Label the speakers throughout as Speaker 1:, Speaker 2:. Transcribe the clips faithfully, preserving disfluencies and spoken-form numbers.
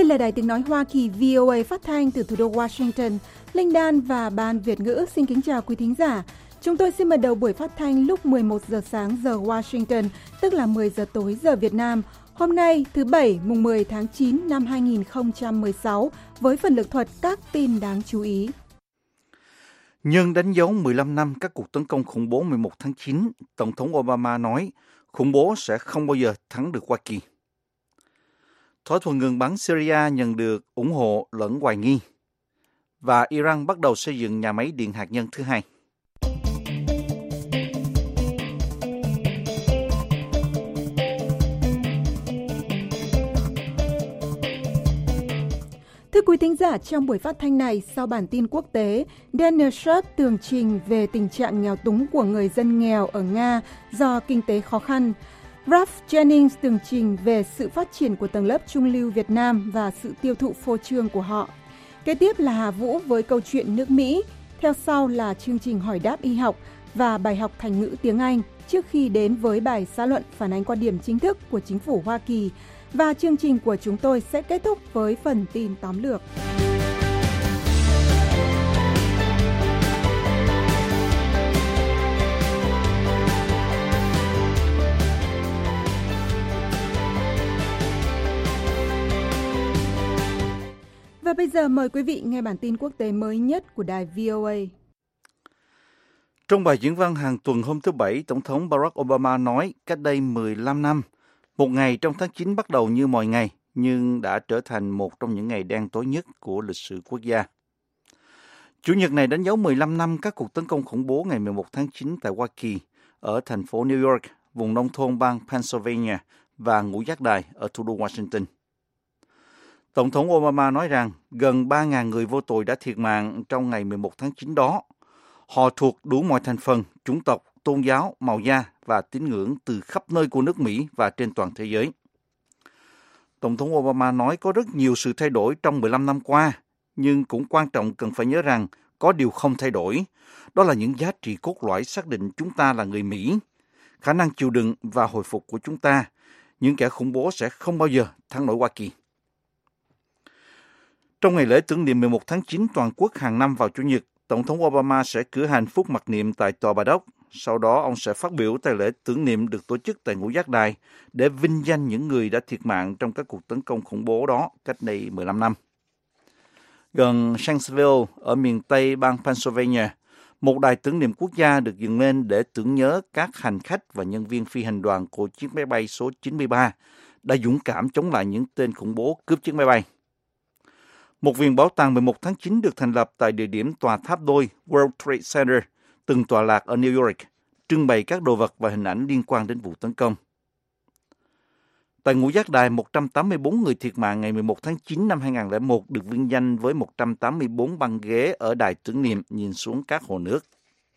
Speaker 1: Đây là Đài Tiếng Nói Hoa Kỳ vê o a phát thanh từ thủ đô Washington. Linh Đan và Ban Việt ngữ xin kính chào quý thính giả. Chúng tôi xin mở đầu buổi phát thanh lúc mười một giờ sáng giờ Washington, tức là mười giờ tối giờ Việt Nam. Hôm nay, thứ Bảy, mùng mười tháng chín năm hai nghìn không trăm mười sáu, với phần lược thuật các tin đáng chú ý.
Speaker 2: Nhân đánh dấu mười lăm năm các cuộc tấn công khủng bố mười một tháng chín, Tổng thống Obama nói khủng bố sẽ không bao giờ thắng được Hoa Kỳ. Thỏa thuận ngừng bắn Syria nhận được ủng hộ lẫn hoài nghi. Và Iran bắt đầu xây dựng nhà máy điện hạt nhân thứ hai.
Speaker 1: Thưa quý thính giả, trong buổi phát thanh này, sau bản tin quốc tế, Daniel Sharp tường trình về tình trạng nghèo túng của người dân nghèo ở Nga do kinh tế khó khăn. Ralph Jennings tường trình về sự phát triển của tầng lớp trung lưu Việt Nam và sự tiêu thụ phô trương của họ. Kế tiếp là Hà Vũ với câu chuyện nước Mỹ. Theo sau là chương trình hỏi đáp y học và bài học thành ngữ tiếng Anh trước khi đến với bài xã luận phản ánh quan điểm chính thức của chính phủ Hoa Kỳ. Và chương trình của chúng tôi sẽ kết thúc với phần tin tóm lược. Và bây giờ mời quý vị nghe bản tin quốc tế mới nhất của đài vê o a.
Speaker 2: Trong bài diễn văn hàng tuần hôm thứ Bảy, Tổng thống Barack Obama nói cách đây mười lăm năm, một ngày trong tháng chín bắt đầu như mọi ngày, nhưng đã trở thành một trong những ngày đen tối nhất của lịch sử quốc gia. Chủ nhật này đánh dấu mười lăm năm các cuộc tấn công khủng bố ngày mười một tháng chín tại Hoa Kỳ, ở thành phố New York, vùng nông thôn bang Pennsylvania và Ngũ Giác Đài ở thủ đô Washington. Tổng thống Obama nói rằng gần ba nghìn người vô tội đã thiệt mạng trong ngày mười một tháng chín đó. Họ thuộc đủ mọi thành phần, chủng tộc, tôn giáo, màu da và tín ngưỡng từ khắp nơi của nước Mỹ và trên toàn thế giới. Tổng thống Obama nói có rất nhiều sự thay đổi trong mười lăm năm qua, nhưng cũng quan trọng cần phải nhớ rằng có điều không thay đổi. Đó là những giá trị cốt lõi xác định chúng ta là người Mỹ, khả năng chịu đựng và hồi phục của chúng ta. Những kẻ khủng bố sẽ không bao giờ thắng nổi Hoa Kỳ. Trong ngày lễ tưởng niệm mười một tháng chín toàn quốc hàng năm vào Chủ nhật, Tổng thống Obama sẽ cử hành phút mặc niệm tại Tòa Bà Đốc. Sau đó, ông sẽ phát biểu tại lễ tưởng niệm được tổ chức tại Ngũ Giác Đài để vinh danh những người đã thiệt mạng trong các cuộc tấn công khủng bố đó cách đây mười lăm năm. Gần Shanksville, ở miền Tây bang Pennsylvania, một đài tưởng niệm quốc gia được dựng lên để tưởng nhớ các hành khách và nhân viên phi hành đoàn của chiếc máy bay số chín mươi ba đã dũng cảm chống lại những tên khủng bố cướp chiếc máy bay. Một viện bảo tàng mười một tháng chín được thành lập tại địa điểm tòa tháp đôi World Trade Center, từng tọa lạc ở New York, trưng bày các đồ vật và hình ảnh liên quan đến vụ tấn công. Tại Ngũ Giác Đài, một trăm tám mươi tư người thiệt mạng ngày mười một tháng chín năm hai nghìn không trăm lẻ một được vinh danh với một trăm tám mươi tư băng ghế ở đài tưởng niệm nhìn xuống các hồ nước.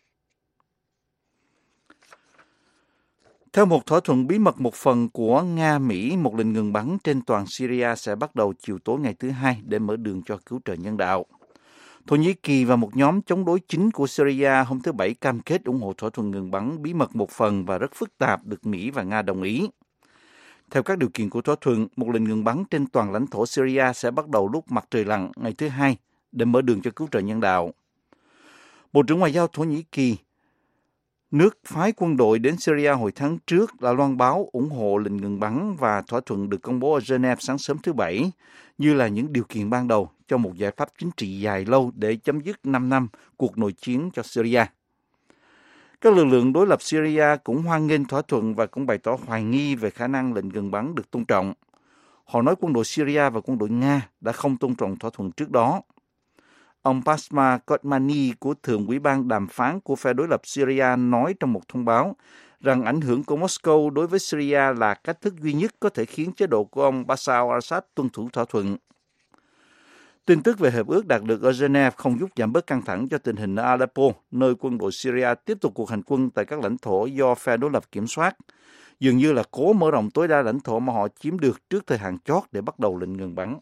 Speaker 2: Theo một thỏa thuận bí mật một phần của Nga-Mỹ, một lệnh ngừng bắn trên toàn Syria sẽ bắt đầu chiều tối ngày thứ Hai để mở đường cho cứu trợ nhân đạo. Thổ Nhĩ Kỳ và một nhóm chống đối chính của Syria hôm thứ Bảy cam kết ủng hộ thỏa thuận ngừng bắn bí mật một phần và rất phức tạp được Mỹ và Nga đồng ý. Theo các điều kiện của thỏa thuận, một lệnh ngừng bắn trên toàn lãnh thổ Syria sẽ bắt đầu lúc mặt trời lặn ngày thứ Hai để mở đường cho cứu trợ nhân đạo. Bộ trưởng Ngoại giao Thổ Nhĩ Kỳ, nước phái quân đội đến Syria hồi tháng trước, đã loan báo ủng hộ lệnh ngừng bắn và thỏa thuận được công bố ở Geneva sáng sớm thứ Bảy như là những điều kiện ban đầu cho một giải pháp chính trị dài lâu để chấm dứt năm năm cuộc nội chiến cho Syria. Các lực lượng đối lập Syria cũng hoan nghênh thỏa thuận và cũng bày tỏ hoài nghi về khả năng lệnh ngừng bắn được tôn trọng. Họ nói quân đội Syria và quân đội Nga đã không tôn trọng thỏa thuận trước đó. Ông Pasma Kotmani của Thượng ủy ban đàm phán của phe đối lập Syria nói trong một thông báo rằng ảnh hưởng của Moscow đối với Syria là cách thức duy nhất có thể khiến chế độ của ông Bashar al-Assad tuân thủ thỏa thuận. Tin tức về hiệp ước đạt được ở Geneva không giúp giảm bớt căng thẳng cho tình hình ở Aleppo, nơi quân đội Syria tiếp tục cuộc hành quân tại các lãnh thổ do phe đối lập kiểm soát, dường như là cố mở rộng tối đa lãnh thổ mà họ chiếm được trước thời hạn chót để bắt đầu lệnh ngừng bắn.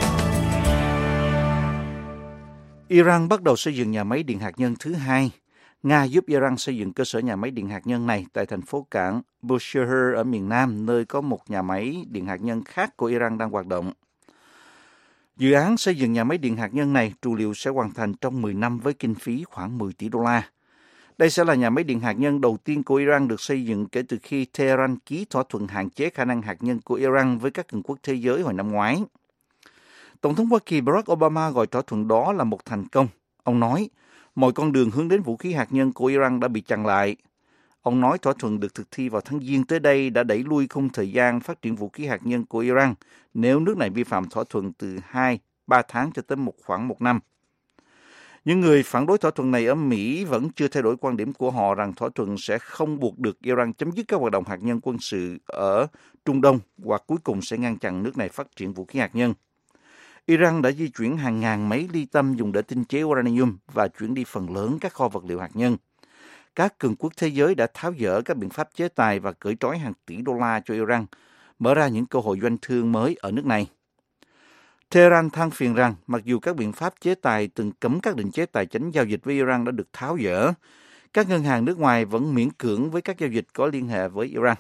Speaker 2: Iran bắt đầu xây dựng nhà máy điện hạt nhân thứ hai. Nga giúp Iran xây dựng cơ sở nhà máy điện hạt nhân này tại thành phố cảng Bushehr ở miền Nam, nơi có một nhà máy điện hạt nhân khác của Iran đang hoạt động. Dự án xây dựng nhà máy điện hạt nhân này trù liệu sẽ hoàn thành trong mười năm với kinh phí khoảng mười tỷ đô la. Đây sẽ là nhà máy điện hạt nhân đầu tiên của Iran được xây dựng kể từ khi Tehran ký thỏa thuận hạn chế khả năng hạt nhân của Iran với các cường quốc thế giới hồi năm ngoái. Tổng thống Hoa Kỳ Barack Obama gọi thỏa thuận đó là một thành công. Ông nói, mọi con đường hướng đến vũ khí hạt nhân của Iran đã bị chặn lại. Ông nói thỏa thuận được thực thi vào tháng Giêng tới đây đã đẩy lui khung thời gian phát triển vũ khí hạt nhân của Iran nếu nước này vi phạm thỏa thuận từ hai, ba tháng cho tới một khoảng một năm. Những người phản đối thỏa thuận này ở Mỹ vẫn chưa thay đổi quan điểm của họ rằng thỏa thuận sẽ không buộc được Iran chấm dứt các hoạt động hạt nhân quân sự ở Trung Đông hoặc cuối cùng sẽ ngăn chặn nước này phát triển vũ khí hạt nhân. Iran đã di chuyển hàng ngàn máy ly tâm dùng để tinh chế uranium và chuyển đi phần lớn các kho vật liệu hạt nhân. Các cường quốc thế giới đã tháo dỡ các biện pháp chế tài và cởi trói hàng tỷ đô la cho Iran, mở ra những cơ hội doanh thương mới ở nước này. Tehran than phiền rằng mặc dù các biện pháp chế tài từng cấm các định chế tài chính giao dịch với Iran đã được tháo dỡ, các ngân hàng nước ngoài vẫn miễn cưỡng với các giao dịch có liên hệ với Iran.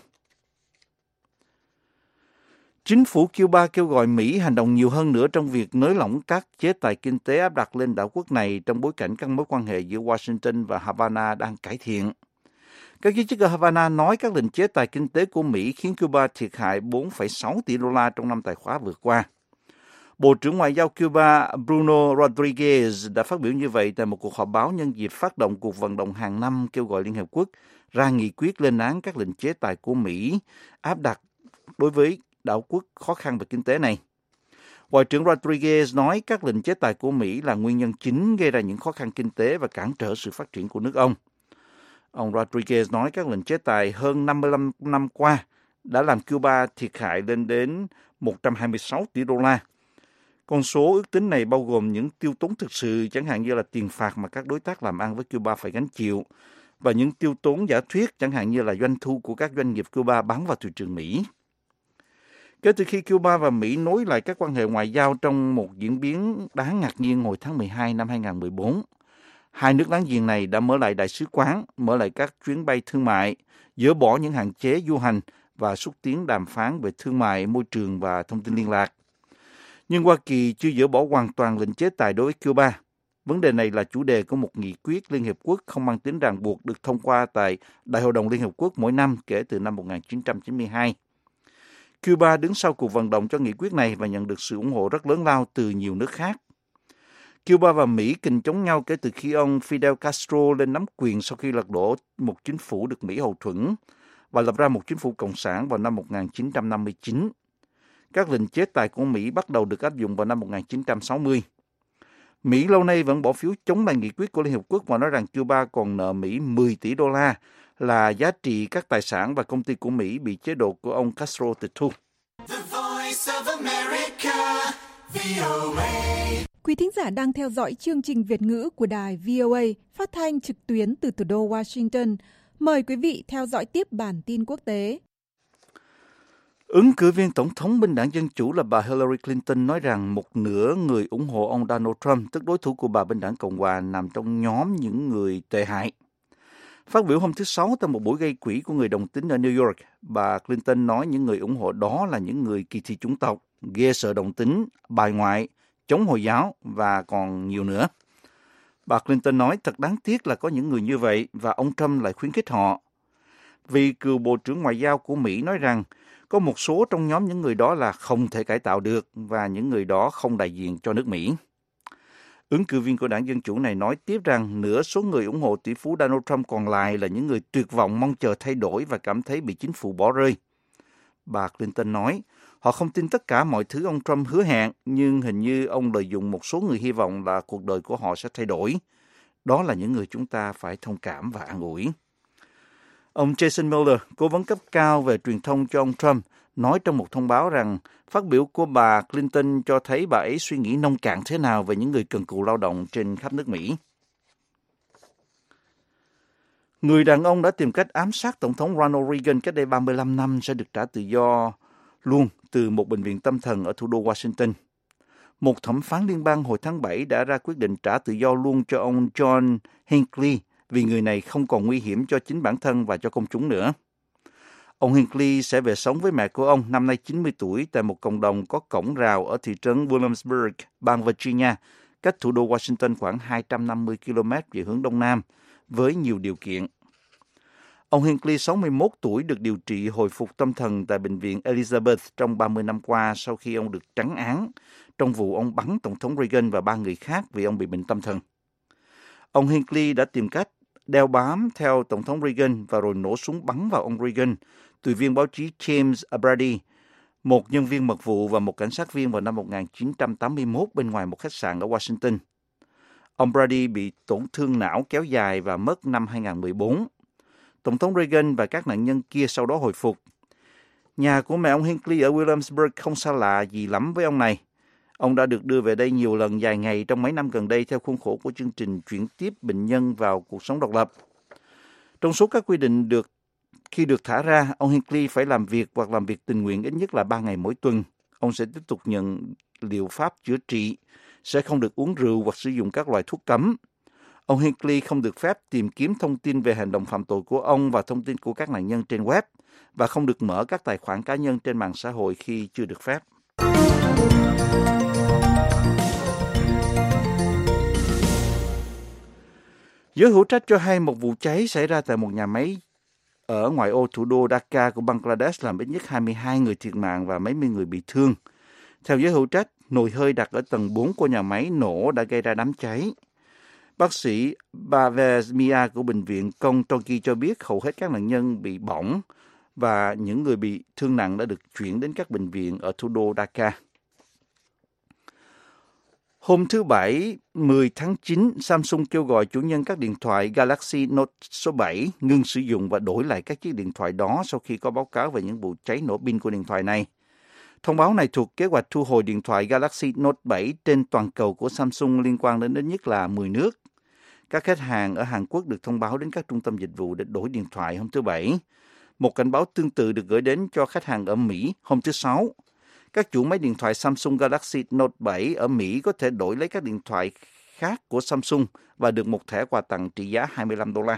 Speaker 2: Chính phủ Cuba kêu gọi Mỹ hành động nhiều hơn nữa trong việc nới lỏng các chế tài kinh tế áp đặt lên đảo quốc này trong bối cảnh các mối quan hệ giữa Washington và Havana đang cải thiện. Các giới chức ở Havana nói các lệnh chế tài kinh tế của Mỹ khiến Cuba thiệt hại bốn phẩy sáu tỷ đô la trong năm tài khóa vừa qua. Bộ trưởng Ngoại giao Cuba Bruno Rodriguez đã phát biểu như vậy tại một cuộc họp báo nhân dịp phát động cuộc vận động hàng năm kêu gọi Liên Hợp Quốc ra nghị quyết lên án các lệnh chế tài của Mỹ áp đặt đối với đảo quốc khó khăn về kinh tế này. Ngoại trưởng Rodriguez nói các lệnh chế tài của Mỹ là nguyên nhân chính gây ra những khó khăn kinh tế và cản trở sự phát triển của nước ông. Ông Rodriguez nói các lệnh chế tài hơn năm mươi lăm năm qua đã làm Cuba thiệt hại lên đến một trăm hai mươi sáu tỷ đô la. Con số ước tính này bao gồm những tiêu tốn thực sự, chẳng hạn như là tiền phạt mà các đối tác làm ăn với Cuba phải gánh chịu, và những tiêu tốn giả thuyết, chẳng hạn như là doanh thu của các doanh nghiệp Cuba bán vào thị trường Mỹ. Kể từ khi Cuba và Mỹ nối lại các quan hệ ngoại giao trong một diễn biến đáng ngạc nhiên hồi tháng mười hai năm hai nghìn không trăm mười bốn, hai nước láng giềng này đã mở lại đại sứ quán, mở lại các chuyến bay thương mại, dỡ bỏ những hạn chế du hành và xúc tiến đàm phán về thương mại, môi trường và thông tin liên lạc. Nhưng Hoa Kỳ chưa dỡ bỏ hoàn toàn lệnh chế tài đối với Cuba. Vấn đề này là chủ đề của một nghị quyết Liên Hợp Quốc không mang tính ràng buộc được thông qua tại Đại hội đồng Liên Hợp Quốc mỗi năm kể từ năm một nghìn chín trăm chín mươi hai. Cuba đứng sau cuộc vận động cho nghị quyết này và nhận được sự ủng hộ rất lớn lao từ nhiều nước khác. Cuba và Mỹ kình chống nhau kể từ khi ông Fidel Castro lên nắm quyền sau khi lật đổ một chính phủ được Mỹ hậu thuẫn và lập ra một chính phủ cộng sản vào năm một nghìn chín trăm năm mươi chín. Các lệnh chế tài của Mỹ bắt đầu được áp dụng vào năm một nghìn chín trăm sáu mươi. Mỹ lâu nay vẫn bỏ phiếu chống lại nghị quyết của Liên Hợp Quốc và nói rằng Cuba còn nợ Mỹ mười tỷ đô la là giá trị các tài sản và công ty của Mỹ bị chế độ của ông Castro tịch thu.
Speaker 1: Quý thính giả đang theo dõi chương trình Việt ngữ của đài vê o a phát thanh trực tuyến từ thủ đô Washington. Mời quý vị theo dõi tiếp bản tin quốc tế.
Speaker 2: Ứng cử viên tổng thống bên đảng Dân Chủ là bà Hillary Clinton nói rằng một nửa người ủng hộ ông Donald Trump, tức đối thủ của bà bên đảng Cộng hòa, nằm trong nhóm những người tệ hại. Phát biểu hôm thứ Sáu tại một buổi gây quỹ của người đồng tính ở New York, bà Clinton nói những người ủng hộ đó là những người kỳ thị chủng tộc, ghê sợ đồng tính, bài ngoại, chống Hồi giáo và còn nhiều nữa. Bà Clinton nói thật đáng tiếc là có những người như vậy và ông Trump lại khuyến khích họ. Vì cựu Bộ trưởng Ngoại giao của Mỹ nói rằng có một số trong nhóm những người đó là không thể cải tạo được và những người đó không đại diện cho nước Mỹ. Ứng cử viên của đảng Dân Chủ này nói tiếp rằng nửa số người ủng hộ tỷ phú Donald Trump còn lại là những người tuyệt vọng mong chờ thay đổi và cảm thấy bị chính phủ bỏ rơi. Bà Clinton nói, họ không tin tất cả mọi thứ ông Trump hứa hẹn, nhưng hình như ông lợi dụng một số người hy vọng là cuộc đời của họ sẽ thay đổi. Đó là những người chúng ta phải thông cảm và an ủi. Ông Jason Miller, cố vấn cấp cao về truyền thông cho ông Trump, nói trong một thông báo rằng phát biểu của bà Clinton cho thấy bà ấy suy nghĩ nông cạn thế nào về những người cần cù lao động trên khắp nước Mỹ. Người đàn ông đã tìm cách ám sát Tổng thống Ronald Reagan cách đây ba mươi lăm năm sẽ được trả tự do luôn từ một bệnh viện tâm thần ở thủ đô Washington. Một thẩm phán liên bang hồi tháng bảy đã ra quyết định trả tự do luôn cho ông John Hinckley, vì người này không còn nguy hiểm cho chính bản thân và cho công chúng nữa. Ông Hinckley sẽ về sống với mẹ của ông, năm nay chín mươi tuổi, tại một cộng đồng có cổng rào ở thị trấn Williamsburg, bang Virginia, cách thủ đô Washington khoảng hai trăm năm mươi ki lô mét về hướng đông nam, với nhiều điều kiện. Ông Hinckley, sáu mươi mốt tuổi, được điều trị hồi phục tâm thần tại Bệnh viện Elizabeth trong ba mươi năm qua sau khi ông được trắng án trong vụ ông bắn Tổng thống Reagan và ba người khác vì ông bị bệnh tâm thần. Ông Hinckley đã tìm cách đeo bám theo Tổng thống Reagan và rồi nổ súng bắn vào ông Reagan, tùy viên báo chí James Brady, một nhân viên mật vụ và một cảnh sát viên vào năm một nghìn chín trăm tám mươi mốt bên ngoài một khách sạn ở Washington. Ông Brady bị tổn thương não kéo dài và mất năm hai nghìn mười bốn. Tổng thống Reagan và các nạn nhân kia sau đó hồi phục. Nhà của mẹ ông Hinckley ở Williamsburg không xa lạ gì lắm với ông này. Ông đã được đưa về đây nhiều lần dài ngày trong mấy năm gần đây theo khuôn khổ của chương trình chuyển tiếp bệnh nhân vào cuộc sống độc lập. Trong số các quy định được khi được thả ra, ông Hinckley phải làm việc hoặc làm việc tình nguyện ít nhất là ba ngày mỗi tuần. Ông sẽ tiếp tục nhận liệu pháp chữa trị, sẽ không được uống rượu hoặc sử dụng các loại thuốc cấm. Ông Hinckley không được phép tìm kiếm thông tin về hành động phạm tội của ông và thông tin của các nạn nhân trên web, và không được mở các tài khoản cá nhân trên mạng xã hội khi chưa được phép. Giới hữu trách cho hay một vụ cháy xảy ra tại một nhà máy ở ngoại ô thủ đô Dhaka của Bangladesh làm ít nhất hai mươi hai người thiệt mạng và mấy mươi người bị thương. Theo giới hữu trách, nồi hơi đặt ở tầng bốn của nhà máy nổ đã gây ra đám cháy. Bác sĩ Bhavez Mia của Bệnh viện Công Toki cho biết hầu hết các nạn nhân bị bỏng và những người bị thương nặng đã được chuyển đến các bệnh viện ở thủ đô Dhaka. Hôm thứ Bảy, mười tháng chín, Samsung kêu gọi chủ nhân các điện thoại Galaxy Note số bảy ngưng sử dụng và đổi lại các chiếc điện thoại đó sau khi có báo cáo về những vụ cháy nổ pin của điện thoại này. Thông báo này thuộc kế hoạch thu hồi điện thoại Galaxy Note bảy trên toàn cầu của Samsung liên quan đến ít nhất là mười nước. Các khách hàng ở Hàn Quốc được thông báo đến các trung tâm dịch vụ để đổi điện thoại hôm thứ Bảy. Một cảnh báo tương tự được gửi đến cho khách hàng ở Mỹ hôm thứ Sáu. Các chủ máy điện thoại Samsung Galaxy Note bảy ở Mỹ có thể đổi lấy các điện thoại khác của Samsung và được một thẻ quà tặng trị giá hai mươi lăm đô la.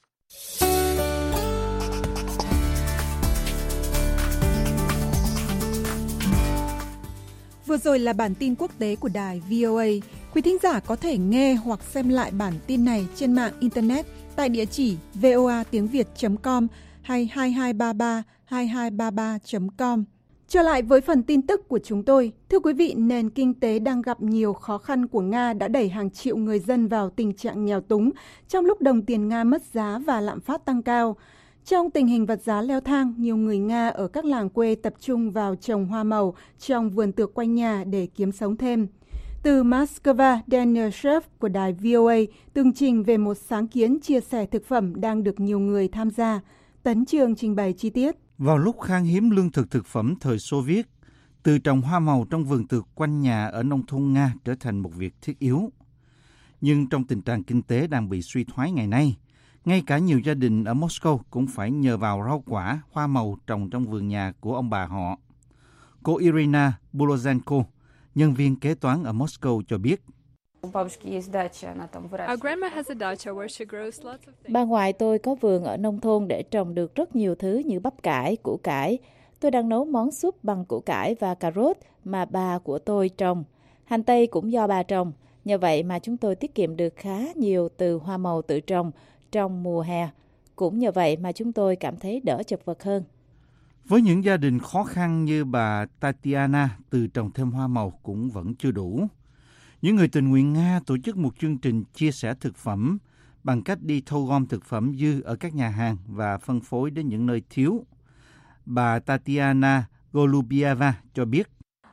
Speaker 1: Vừa rồi là bản tin quốc tế của đài vê o a. Quý thính giả có thể nghe hoặc xem lại bản tin này trên mạng Internet tại địa chỉ voa tiếng việt chấm com hay hai hai ba ba hai hai ba ba chấm com. Trở lại với phần tin tức của chúng tôi. Thưa quý vị, nền kinh tế đang gặp nhiều khó khăn của Nga đã đẩy hàng triệu người dân vào tình trạng nghèo túng trong lúc đồng tiền Nga mất giá và lạm phát tăng cao. Trong tình hình vật giá leo thang, nhiều người Nga ở các làng quê tập trung vào trồng hoa màu trong vườn tược quanh nhà để kiếm sống thêm. Từ Moscow, Daniel Sheff của đài vê o a tường trình về một sáng kiến chia sẻ thực phẩm đang được nhiều người tham gia. Tấn Trường trình bày chi tiết.
Speaker 2: Vào lúc khan hiếm lương thực thực phẩm thời Xô Viết, từ trồng hoa màu trong vườn tược quanh nhà ở nông thôn Nga trở thành một việc thiết yếu. Nhưng trong tình trạng kinh tế đang bị suy thoái ngày nay, ngay cả nhiều gia đình ở Moscow cũng phải nhờ vào rau quả, hoa màu trồng trong vườn nhà của ông bà họ. Cô Irina Bulozhenko, nhân viên kế toán ở Moscow cho biết.
Speaker 3: Bà ngoại tôi có vườn ở nông thôn để trồng được rất nhiều thứ như bắp cải, củ cải. Tôi đang nấu món súp bằng củ cải và cà rốt mà bà của tôi trồng. Hành tây cũng do bà trồng. Nhờ vậy mà chúng tôi tiết kiệm được khá nhiều từ hoa màu tự trồng trong mùa hè. Cũng nhờ vậy mà chúng tôi cảm thấy đỡ chật vật hơn.
Speaker 2: Với những gia đình khó khăn như bà Tatiana, từ trồng thêm hoa màu cũng vẫn chưa đủ. Những người tình nguyện Nga tổ chức một chương trình chia sẻ thực phẩm bằng cách đi thu gom thực phẩm dư ở các nhà hàng và phân phối đến những nơi thiếu. Bà Tatiana Golubieva cho biết.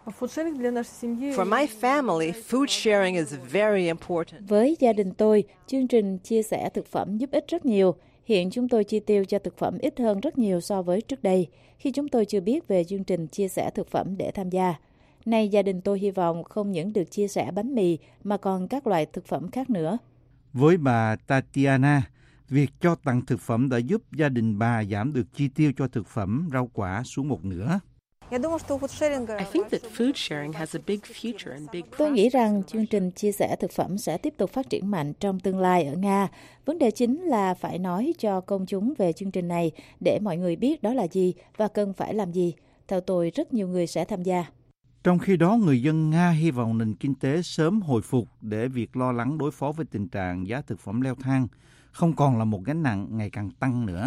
Speaker 3: Với gia đình tôi, chương trình chia sẻ thực phẩm giúp ích rất nhiều. Hiện chúng tôi chi tiêu cho thực phẩm ít hơn rất nhiều so với trước đây, khi chúng tôi chưa biết về chương trình chia sẻ thực phẩm để tham gia. Nay gia đình tôi hy vọng không những được chia sẻ bánh mì mà còn các loại thực phẩm khác nữa.
Speaker 2: Với bà Tatiana, việc cho tặng thực phẩm đã giúp gia đình bà giảm được chi tiêu cho thực phẩm, rau quả xuống một nửa.
Speaker 3: Tôi nghĩ rằng chương trình chia sẻ thực phẩm sẽ tiếp tục phát triển mạnh trong tương lai ở Nga. Vấn đề chính là phải nói cho công chúng về chương trình này để mọi người biết đó là gì và cần phải làm gì. Theo tôi, rất nhiều người sẽ tham gia.
Speaker 2: Trong khi đó, người dân Nga hy vọng nền kinh tế sớm hồi phục để việc lo lắng đối phó với tình trạng giá thực phẩm leo thang không còn là một gánh nặng ngày càng tăng nữa.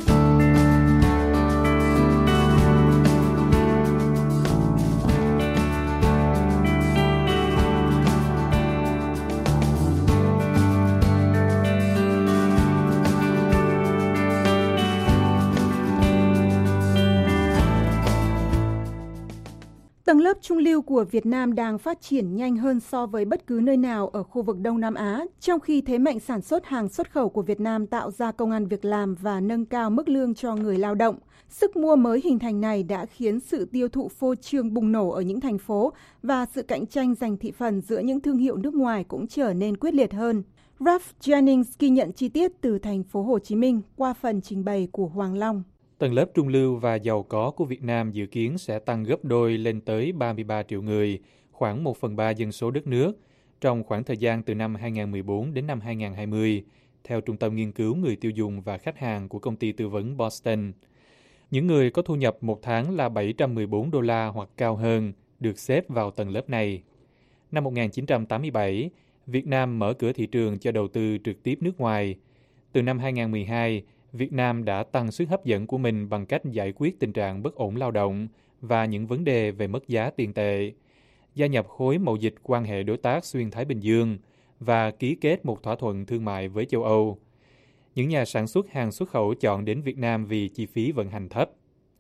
Speaker 1: Tầng lớp trung lưu của Việt Nam đang phát triển nhanh hơn so với bất cứ nơi nào ở khu vực Đông Nam Á, trong khi thế mạnh sản xuất hàng xuất khẩu của Việt Nam tạo ra công ăn việc làm và nâng cao mức lương cho người lao động. Sức mua mới hình thành này đã khiến sự tiêu thụ phô trương bùng nổ ở những thành phố và sự cạnh tranh giành thị phần giữa những thương hiệu nước ngoài cũng trở nên quyết liệt hơn. Ralph Jennings ghi nhận chi tiết từ thành phố Hồ Chí Minh qua phần trình bày của Hoàng Long.
Speaker 4: Tầng lớp trung lưu và giàu có của Việt Nam dự kiến sẽ tăng gấp đôi lên tới ba mươi ba triệu người, khoảng một phần ba dân số đất nước, trong khoảng thời gian từ năm hai nghìn không trăm mười bốn đến năm hai nghìn không trăm hai mươi, theo Trung tâm Nghiên cứu Người tiêu dùng và khách hàng của công ty tư vấn Boston. Những người có thu nhập một tháng là bảy trăm mười bốn đô la hoặc cao hơn được xếp vào tầng lớp này. Năm một nghìn chín trăm tám mươi bảy, Việt Nam mở cửa thị trường cho đầu tư trực tiếp nước ngoài. Từ năm hai nghìn không trăm mười hai, Việt Nam đã tăng sức hấp dẫn của mình bằng cách giải quyết tình trạng bất ổn lao động và những vấn đề về mất giá tiền tệ, gia nhập khối mậu dịch quan hệ đối tác xuyên Thái Bình Dương và ký kết một thỏa thuận thương mại với châu Âu. Những nhà sản xuất hàng xuất khẩu chọn đến Việt Nam vì chi phí vận hành thấp.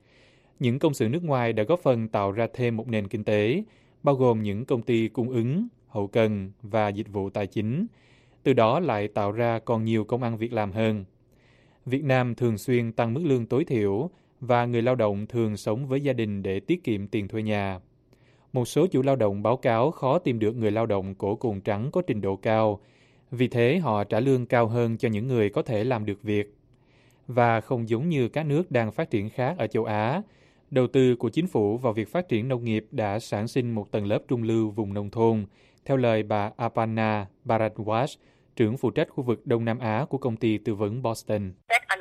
Speaker 4: Những công xưởng nước ngoài đã góp phần tạo ra thêm một nền kinh tế, bao gồm những công ty cung ứng, hậu cần và dịch vụ tài chính, từ đó lại tạo ra còn nhiều công ăn việc làm hơn. Việt Nam thường xuyên tăng mức lương tối thiểu và người lao động thường sống với gia đình để tiết kiệm tiền thuê nhà. Một số chủ lao động báo cáo khó tìm được người lao động cổ cồn trắng có trình độ cao, vì thế họ trả lương cao hơn cho những người có thể làm được việc. Và không giống như các nước đang phát triển khác ở châu Á, đầu tư của chính phủ vào việc phát triển nông nghiệp đã sản sinh một tầng lớp trung lưu vùng nông thôn, theo lời bà Aparna Bharadwaj, trưởng phụ trách khu vực Đông Nam Á của công ty tư vấn Boston.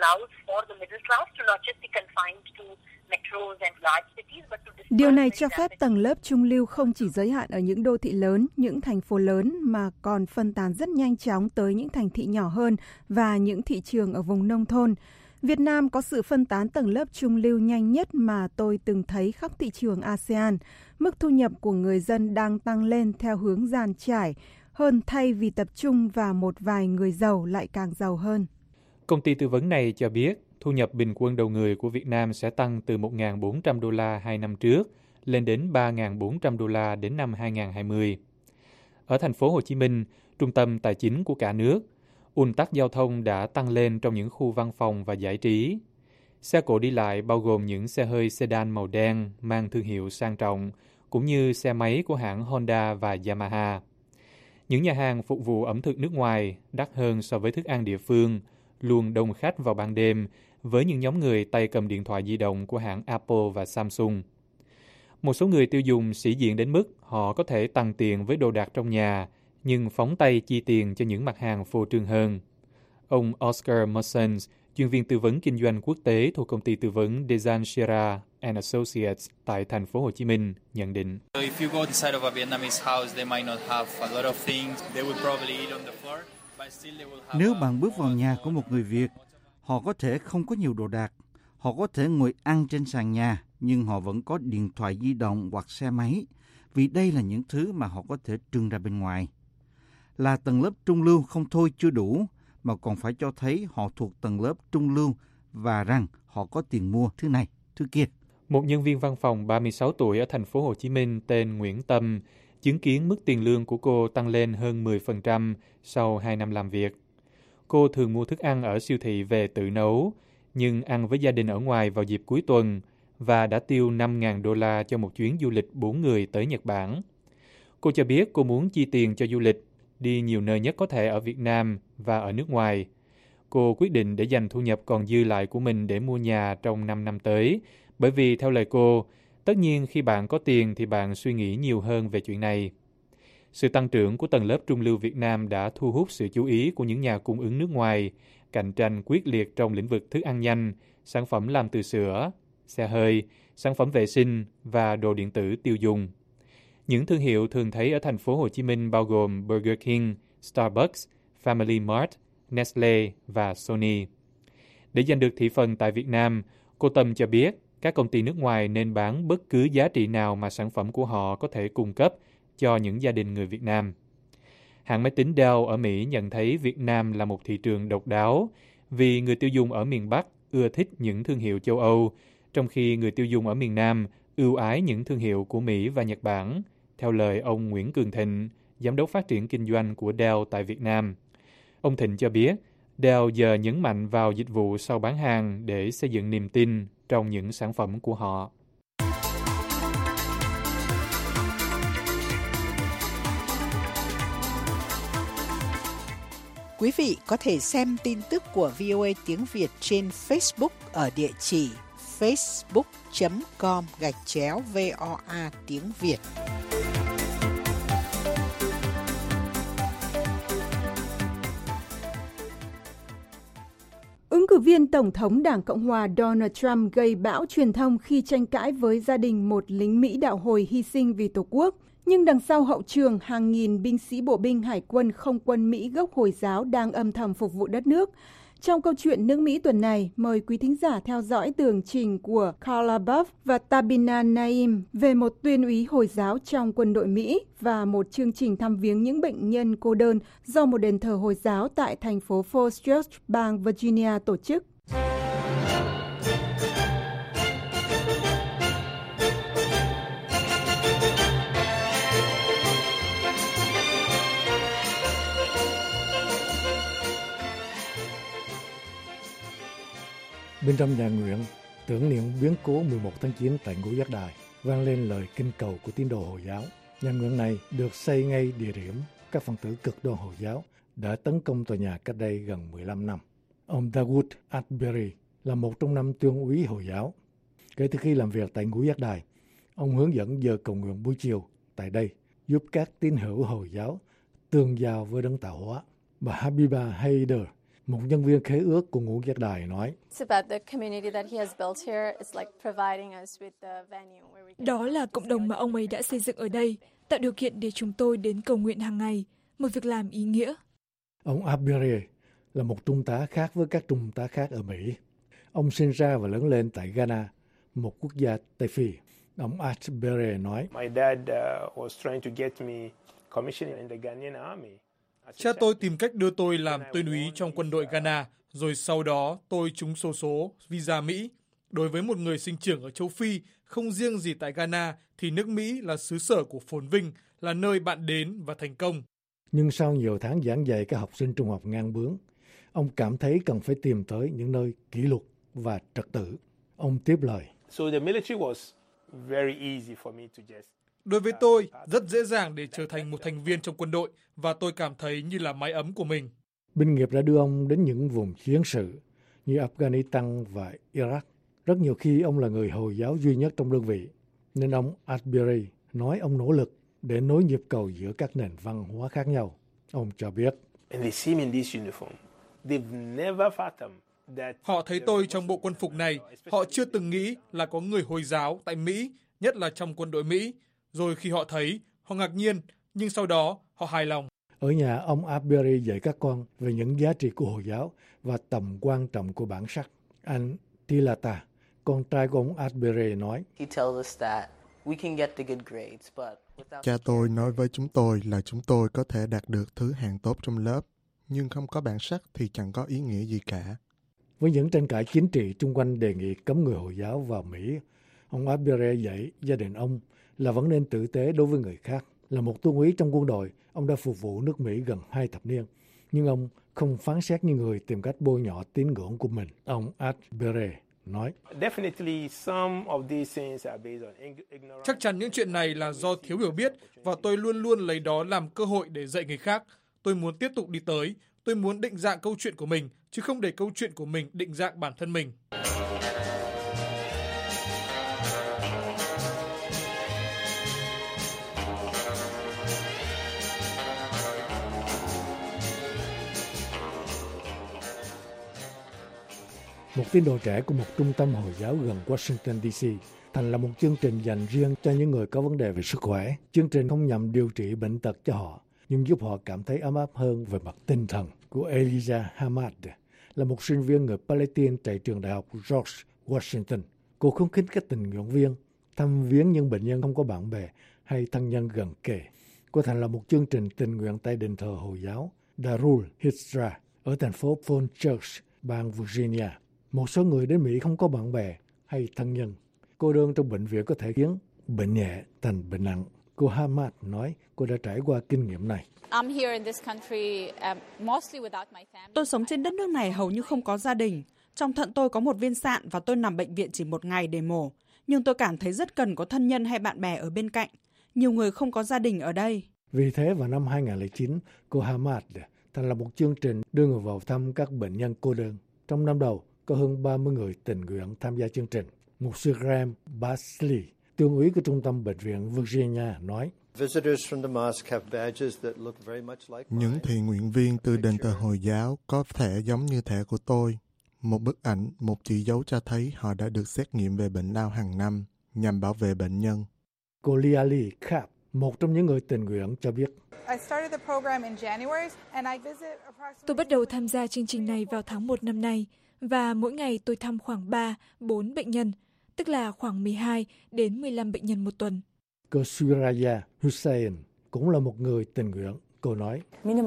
Speaker 1: Điều này cho phép tầng lớp trung lưu không chỉ giới hạn ở những đô thị lớn, những thành phố lớn mà còn phân tán rất nhanh chóng tới những thành thị nhỏ hơn và những thị trường ở vùng nông thôn. Việt Nam có sự phân tán tầng lớp trung lưu nhanh nhất mà tôi từng thấy khắp thị trường a sê an. Mức thu nhập của người dân đang tăng lên theo hướng dàn trải hơn thay vì tập trung vào một vài người giàu lại càng giàu hơn.
Speaker 4: Công ty tư vấn này cho biết thu nhập bình quân đầu người của Việt Nam sẽ tăng từ một nghìn bốn trăm đô la hai năm trước lên đến ba nghìn bốn trăm đô la đến năm hai nghìn không trăm hai mươi. Ở thành phố Hồ Chí Minh, trung tâm tài chính của cả nước, ùn tắc giao thông đã tăng lên trong những khu văn phòng và giải trí. Xe cộ đi lại bao gồm những xe hơi sedan màu đen mang thương hiệu sang trọng, cũng như xe máy của hãng Honda và Yamaha. Những nhà hàng phục vụ ẩm thực nước ngoài đắt hơn so với thức ăn địa phương, luôn đông khách vào ban đêm với những nhóm người tay cầm điện thoại di động của hãng Apple và Samsung. Một số người tiêu dùng sĩ diện đến mức họ có thể tăng tiền với đồ đạc trong nhà, nhưng phóng tay chi tiền cho những mặt hàng phô trương hơn. Ông Oscar Mosens, chuyên viên tư vấn kinh doanh quốc tế thuộc công ty tư vấn Desan Shira and Associates tại thành phố Hồ Chí Minh, nhận định.
Speaker 2: Nếu bạn bước vào nhà của một người Việt, họ có thể không có nhiều đồ đạc, họ có thể ngồi ăn trên sàn nhà, nhưng họ vẫn có điện thoại di động hoặc xe máy, vì đây là những thứ mà họ có thể trưng ra bên ngoài. Là tầng lớp trung lưu không thôi chưa đủ, mà còn phải cho thấy họ thuộc tầng lớp trung lưu và rằng họ có tiền mua thứ này, thứ kia.
Speaker 4: Một nhân viên văn phòng ba mươi sáu tuổi ở thành phố Hồ Chí Minh tên Nguyễn Tâm chứng kiến mức tiền lương của cô tăng lên hơn mười phần trăm sau hai năm làm việc. Cô thường mua thức ăn ở siêu thị về tự nấu, nhưng ăn với gia đình ở ngoài vào dịp cuối tuần và đã tiêu năm nghìn đô la cho một chuyến du lịch bốn người tới Nhật Bản. Cô cho biết cô muốn chi tiền cho du lịch, đi nhiều nơi nhất có thể ở Việt Nam và ở nước ngoài. Cô quyết định để dành thu nhập còn dư lại của mình để mua nhà trong năm năm tới, bởi vì theo lời cô, Tất nhiên khi bạn có tiền thì bạn suy nghĩ nhiều hơn về chuyện này. Sự tăng trưởng của tầng lớp trung lưu Việt Nam đã thu hút sự chú ý của những nhà cung ứng nước ngoài, cạnh tranh quyết liệt trong lĩnh vực thức ăn nhanh, sản phẩm làm từ sữa, xe hơi, sản phẩm vệ sinh và đồ điện tử tiêu dùng. Những thương hiệu thường thấy ở thành phố Hồ Chí Minh bao gồm Burger King, Starbucks, Family Mart, Nestle và Sony. Để giành được thị phần tại Việt Nam, cô Tâm cho biết các công ty nước ngoài nên bán bất cứ giá trị nào mà sản phẩm của họ có thể cung cấp cho những gia đình người Việt Nam. Hãng máy tính Dell ở Mỹ nhận thấy Việt Nam là một thị trường độc đáo vì người tiêu dùng ở miền Bắc ưa thích những thương hiệu châu Âu, trong khi người tiêu dùng ở miền Nam ưu ái những thương hiệu của Mỹ và Nhật Bản, theo lời ông Nguyễn Cường Thịnh, Giám đốc phát triển kinh doanh của Dell tại Việt Nam. Ông Thịnh cho biết, Dell giờ nhấn mạnh vào dịch vụ sau bán hàng để xây dựng niềm tin trong những sản phẩm của họ.
Speaker 5: Quý vị có thể xem tin tức của vê o a tiếng Việt trên Facebook ở địa chỉ facebook chấm com gạch chéo voa tiếng Việt.
Speaker 1: Ứng cử viên Tổng thống Đảng Cộng hòa Donald Trump gây bão truyền thông khi tranh cãi với gia đình một lính Mỹ đạo hồi hy sinh vì Tổ quốc. Nhưng đằng sau hậu trường, hàng nghìn binh sĩ bộ binh hải quân không quân Mỹ gốc Hồi giáo đang âm thầm phục vụ đất nước. Trong câu chuyện nước Mỹ tuần này, mời quý thính giả theo dõi tường trình của Carla Buff và Tabina Naim về một tuyên úy Hồi giáo trong quân đội Mỹ và một chương trình thăm viếng những bệnh nhân cô đơn do một đền thờ Hồi giáo tại thành phố Falls Church, bang Virginia tổ chức.
Speaker 6: Bên trong nhà nguyện, tưởng niệm biến cố mười một tháng chín tại Ngũ Giác Đài, vang lên lời kinh cầu của tín đồ Hồi giáo. Nhà nguyện này được xây ngay địa điểm các phần tử cực đoan Hồi giáo đã tấn công tòa nhà cách đây gần mười lăm năm. Ông Dawood Atbery là một trong năm tuyên úy Hồi giáo. Kể từ khi làm việc tại Ngũ Giác Đài, ông hướng dẫn giờ cầu nguyện buổi chiều tại đây, giúp các tín hữu Hồi giáo tương giao với đấng tạo hóa. Bà Habiba Haider, một nhân viên khế ước của Ngũ Giác Đài nói,
Speaker 7: đó là cộng đồng mà ông ấy đã xây dựng ở đây, tạo điều kiện để chúng tôi đến cầu nguyện hàng ngày, một việc làm ý nghĩa.
Speaker 6: Ông Abere là một trung tá khác với các trung tá khác ở Mỹ. Ông sinh ra và lớn lên tại Ghana, một quốc gia Tây Phi. Ông Abere nói,
Speaker 8: cha tôi tìm cách đưa tôi làm tuyên úy trong quân đội Ghana, rồi sau đó tôi trúng xổ số visa Mỹ. Đối với một người sinh trưởng ở châu Phi, không riêng gì tại Ghana, thì nước Mỹ là xứ sở của phồn vinh, là nơi bạn đến và thành công.
Speaker 6: Nhưng sau nhiều tháng giảng dạy các học sinh trung học ngang bướng, ông cảm thấy cần phải tìm tới những nơi kỷ luật và trật tự. Ông tiếp lời.
Speaker 8: Đối với tôi, rất dễ dàng để trở thành một thành viên trong quân đội và tôi cảm thấy như là mái ấm của mình.
Speaker 6: Binh nghiệp đã đưa ông đến những vùng chiến sự như Afghanistan và Iraq. Rất nhiều khi ông là người Hồi giáo duy nhất trong đơn vị, nên ông Atbery nói ông nỗ lực để nối nhịp cầu giữa các nền văn hóa khác nhau. Ông cho biết,
Speaker 8: họ thấy tôi trong bộ quân phục này, họ chưa từng nghĩ là có người Hồi giáo tại Mỹ, nhất là trong quân đội Mỹ. Rồi khi họ thấy, họ ngạc nhiên, nhưng sau đó họ hài lòng.
Speaker 6: Ở nhà, ông Aberi dạy các con về những giá trị của Hồi giáo và tầm quan trọng của bản sắc. Anh Tilata, con trai của ông Aberi nói,
Speaker 9: cha tôi nói với chúng tôi là chúng tôi có thể đạt được thứ hạng tốt trong lớp, nhưng không có bản sắc thì chẳng có ý nghĩa gì cả.
Speaker 6: Với những tranh cãi chính trị chung quanh đề nghị cấm người Hồi giáo vào Mỹ, ông Aberi dạy gia đình ông là vẫn nên tử tế đối với người khác. Là một tướng úy trong quân đội, ông đã phục vụ nước Mỹ gần hai thập niên, nhưng ông không phán xét những người tìm cách bôi nhọ tín ngưỡng của mình. Ông Atbery nói,
Speaker 8: chắc chắn những chuyện này là do thiếu hiểu biết và tôi luôn luôn lấy đó làm cơ hội để dạy người khác. Tôi muốn tiếp tục đi tới, tôi muốn định dạng câu chuyện của mình, chứ không để câu chuyện của mình định dạng bản thân mình.
Speaker 6: một tín đồ trẻ của một trung tâm Hồi giáo gần Washington đê xê, thành lập một chương trình dành riêng cho những người có vấn đề về sức khỏe. Chương trình không nhằm điều trị bệnh tật cho họ, nhưng giúp họ cảm thấy ấm áp hơn về mặt tinh thần. Của Elijah Hamad là một sinh viên người Palestine tại trường đại học George Washington. Cô khuyến khích các tình nguyện viên thăm viếng những bệnh nhân không có bạn bè hay thân nhân gần kề. Cô thành lập một chương trình tình nguyện tại đền thờ Hồi giáo Darul Hijra ở thành phố Falls Church, bang Virginia. Một số người đến Mỹ không có bạn bè hay thân nhân. Cô đơn trong bệnh viện có thể khiến bệnh nhẹ thành bệnh nặng. Cô Hamad nói cô đã trải qua kinh nghiệm này.
Speaker 10: Tôi sống trên đất nước này hầu như không có gia đình. Trong thận tôi có một viên sạn và tôi nằm bệnh viện chỉ một ngày để mổ. Nhưng tôi cảm thấy rất cần có thân nhân hay bạn bè ở bên cạnh. Nhiều người không có gia đình ở đây.
Speaker 6: Vì thế vào năm hai không không chín, cô Hamad thành lập một chương trình đưa người vào thăm các bệnh nhân cô đơn. Trong năm đầu, có hơn ba mươi người tình nguyện tham gia chương trình. Mục sư Graham Basley, tương úy của trung tâm bệnh viện Virginia, nói:
Speaker 9: Những thiện nguyện viên từ đền thờ Hồi giáo có thẻ giống như thẻ của tôi. Một bức ảnh, một chỉ dấu cho thấy họ đã được xét nghiệm về bệnh lao hàng năm nhằm bảo vệ bệnh nhân.
Speaker 6: Cô Liali Kapp, một trong những người tình nguyện, cho biết:
Speaker 7: Tôi bắt đầu tham gia chương trình này vào tháng một năm nay và mỗi ngày tôi thăm khoảng ba, bốn bệnh nhân, tức là khoảng mười hai đến mười lăm bệnh nhân một tuần.
Speaker 6: Cô Suraya Hussein cũng là một người tình nguyện. Cô nói: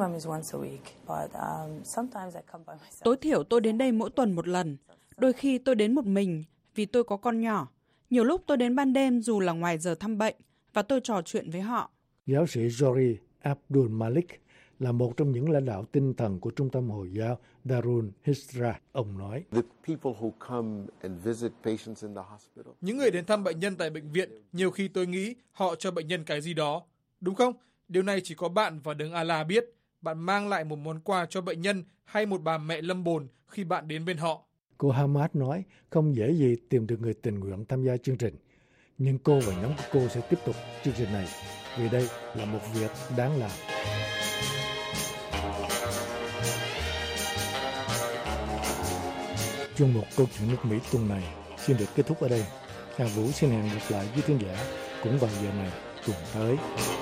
Speaker 10: Tối thiểu tôi đến đây mỗi tuần một lần. Đôi khi tôi đến một mình vì tôi có con nhỏ. Nhiều lúc tôi đến ban đêm dù là ngoài giờ thăm bệnh và tôi trò chuyện với họ.
Speaker 6: Giáo sĩ Jori Abdul Malik là một trong những lãnh đạo tinh thần của trung tâm Hồi giáo Darul Hijra. Ông nói:
Speaker 8: Những người đến thăm bệnh nhân tại bệnh viện, nhiều khi tôi nghĩ họ cho bệnh nhân cái gì đó. Đúng không? Điều này chỉ có bạn và Đấng Allah biết. Bạn mang lại một món quà cho bệnh nhân hay một bà mẹ lâm bồn khi bạn đến bên họ.
Speaker 6: Cô Hamad nói không dễ gì tìm được người tình nguyện tham gia chương trình. Nhưng cô và nhóm của cô sẽ tiếp tục chương trình này vì đây là một việc đáng làm. Chuyên mục Câu chuyện nước Mỹ tuần này xin được kết thúc ở đây. Hà Vũ xin hẹn gặp lại với khán giả cũng vào giờ này tuần tới.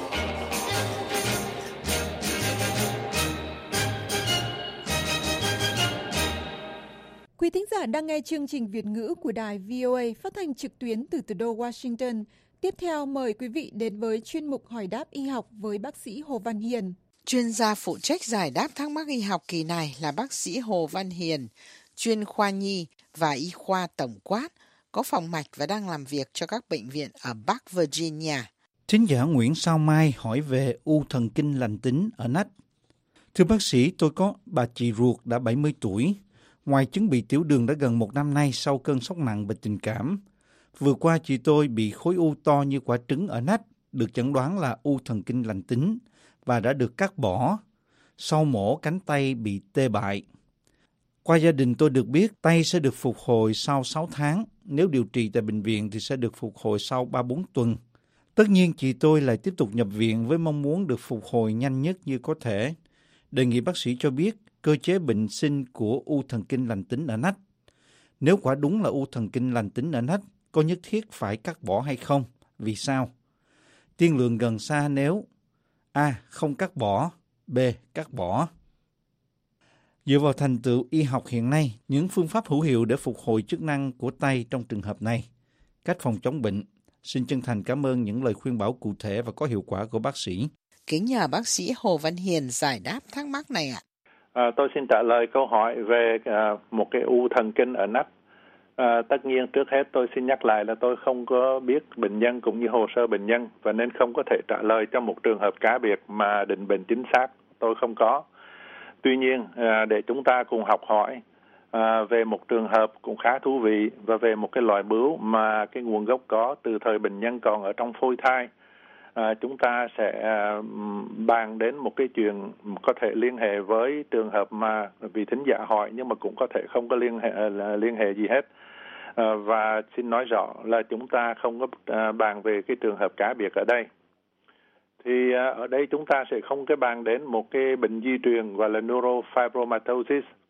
Speaker 1: Quý thính giả đang nghe chương trình Việt ngữ của đài vê o a phát thanh trực tuyến từ thủ đô Washington. Tiếp theo mời quý vị đến với chuyên mục Hỏi đáp y học với bác sĩ Hồ Văn Hiền.
Speaker 5: Chuyên gia phụ trách giải đáp thắc mắc y học kỳ này là bác sĩ Hồ Văn Hiền, chuyên khoa nhi và y khoa tổng quát, có phòng mạch và đang làm việc cho các bệnh viện ở Bắc Virginia.
Speaker 2: Thính giả Nguyễn Sao Mai hỏi về u thần kinh lành tính ở nách. Thưa bác sĩ, tôi có bà chị ruột đã bảy mươi tuổi. Ngoài chứng bị tiểu đường đã gần một năm nay sau cơn sốc nặng về tình cảm. Vừa qua chị tôi bị khối u to như quả trứng ở nách, được chẩn đoán là u thần kinh lành tính và đã được cắt bỏ. Sau mổ cánh tay bị tê bại. Qua gia đình tôi được biết tay sẽ được phục hồi sau sáu tháng. Nếu điều trị tại bệnh viện thì sẽ được phục hồi sau ba bốn tuần. Tất nhiên chị tôi lại tiếp tục nhập viện với mong muốn được phục hồi nhanh nhất như có thể. Đề nghị bác sĩ cho biết cơ chế bệnh sinh của u thần kinh lành tính ở nách. Nếu quả đúng là u thần kinh lành tính ở nách, có nhất thiết phải cắt bỏ hay không? Vì sao? Tiên lượng gần xa nếu A. Không cắt bỏ, B. Cắt bỏ. Dựa vào thành tựu y học hiện nay, những phương pháp hữu hiệu để phục hồi chức năng của tay trong trường hợp này. Cách phòng chống bệnh. Xin chân thành cảm ơn những lời khuyên bảo cụ thể và có hiệu quả của bác sĩ.
Speaker 5: Kính nhờ bác sĩ Hồ Văn Hiền giải đáp thắc mắc này ạ.
Speaker 11: À, tôi xin trả lời câu hỏi về à, một cái u thần kinh ở nách. À, tất nhiên trước hết tôi xin nhắc lại là tôi không có biết bệnh nhân cũng như hồ sơ bệnh nhân và nên không có thể trả lời cho một trường hợp cá biệt mà định bệnh chính xác. Tôi không có. Tuy nhiên à, để chúng ta cùng học hỏi à, về một trường hợp cũng khá thú vị và về một cái loại bướu mà cái nguồn gốc có từ thời bệnh nhân còn ở trong phôi thai. À, chúng ta sẽ à, bàn đến một cái chuyện có thể liên hệ với trường hợp mà vị thính giả hỏi nhưng mà cũng có thể không có liên hệ liên hệ gì hết. À, và xin nói rõ là chúng ta không có à, bàn về cái trường hợp cá biệt ở đây. Thì à, ở đây chúng ta sẽ không cái bàn đến một cái bệnh di truyền gọi là neurofibromatosis.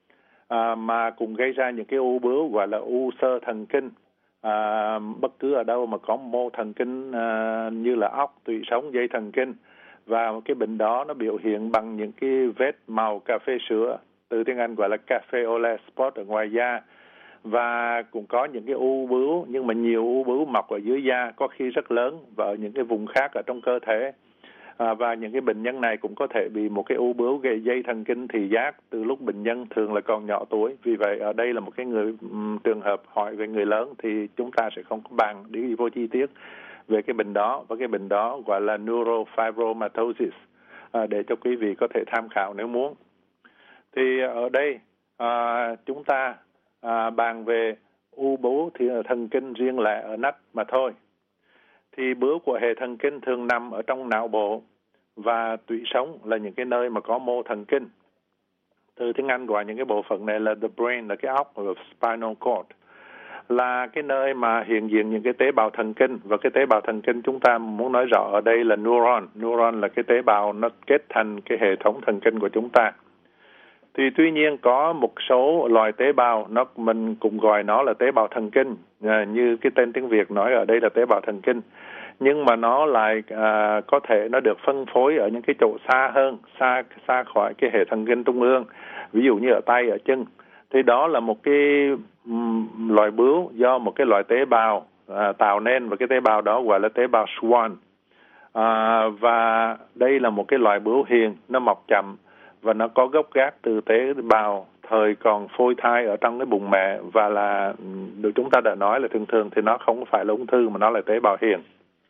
Speaker 11: à, mà cũng gây ra những cái u bướu gọi là u xơ thần kinh. À, bất cứ ở đâu mà có mô thần kinh à, như là óc, tủy sống, dây thần kinh, và cái bệnh đó nó biểu hiện bằng những cái vết màu cà phê sữa, từ tiếng Anh gọi là cafe au lait spot ở ngoài da, và cũng có những cái u bướu, nhưng mà nhiều u bướu mọc ở dưới da, có khi rất lớn và ở những cái vùng khác ở trong cơ thể. À, và những cái bệnh nhân này cũng có thể bị một cái u bướu gây dây thần kinh thị giác từ lúc bệnh nhân thường là còn nhỏ tuổi. Vì vậy ở đây là một cái người um, trường hợp hỏi về người lớn thì chúng ta sẽ không có bàn đi vô chi tiết về cái bệnh đó, và cái bệnh đó gọi là neurofibromatosis, à, để cho quý vị có thể tham khảo nếu muốn. Thì ở đây à, chúng ta à, bàn về u bướu thì thần kinh riêng lẻ ở nách mà thôi. Thì bướu của hệ thần kinh thường nằm ở trong não bộ, và tủy sống là những cái nơi mà có mô thần kinh. Từ tiếng Anh gọi những cái bộ phận này là the brain, là cái óc, và spinal cord là cái nơi mà hiện diện những cái tế bào thần kinh. Và cái tế bào thần kinh chúng ta muốn nói rõ ở đây là neuron. Neuron là cái tế bào nó kết thành cái hệ thống thần kinh của chúng ta. Thì tuy nhiên có một số loài tế bào nó mình cũng gọi nó là tế bào thần kinh, à, như cái tên tiếng Việt nói ở đây là tế bào thần kinh, nhưng mà nó lại à, có thể nó được phân phối ở những cái chỗ xa hơn, xa xa khỏi cái hệ thần kinh trung ương, ví dụ như ở tay, ở chân. Thì đó là một cái um, loài bướu do một cái loại tế bào à, tạo nên, và cái tế bào đó gọi là tế bào Schwann. À, và đây là một cái loài bướu hiền, nó mọc chậm và nó có gốc gác từ tế bào thời còn phôi thai ở trong cái bụng mẹ, và là được chúng ta đã nói là thường thường thì nó không phải là ung thư mà nó là tế bào hiền.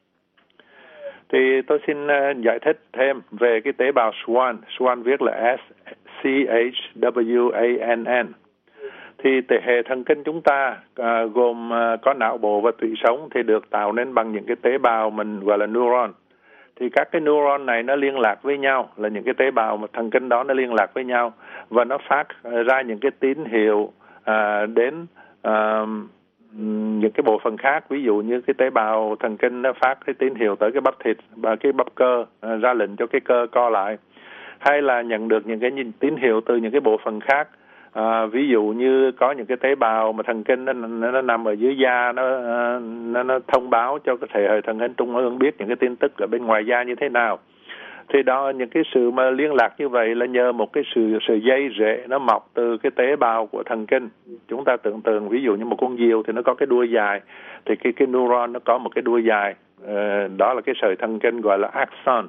Speaker 11: Thì tôi xin uh, giải thích thêm về cái tế bào Schwann. Schwann viết là S C H W A N N. Thì thể hệ thần kinh chúng ta uh, gồm uh, có não bộ và tủy sống thì được tạo nên bằng những cái tế bào mình gọi là neuron. Thì các cái neuron này nó liên lạc với nhau, là những cái tế bào mà thần kinh đó nó liên lạc với nhau, và nó phát ra những cái tín hiệu à, đến à, những cái bộ phận khác. Ví dụ như cái tế bào thần kinh nó phát cái tín hiệu tới cái bắp thịt và cái bắp cơ, à, ra lệnh cho cái cơ co lại, hay là nhận được những cái tín hiệu từ những cái bộ phận khác. À, ví dụ như có những cái tế bào mà thần kinh nó, nó, nó nằm ở dưới da, nó, nó nó thông báo cho cái thể hệ thần kinh trung ương biết những cái tin tức ở bên ngoài da như thế nào. Thì đó, những cái sự mà liên lạc như vậy là nhờ một cái sự sự dây rễ nó mọc từ cái tế bào của thần kinh. Chúng ta tưởng tượng ví dụ như một con diều thì nó có cái đuôi dài, thì cái cái neuron nó có một cái đuôi dài, à, đó là cái sợi thần kinh gọi là axon.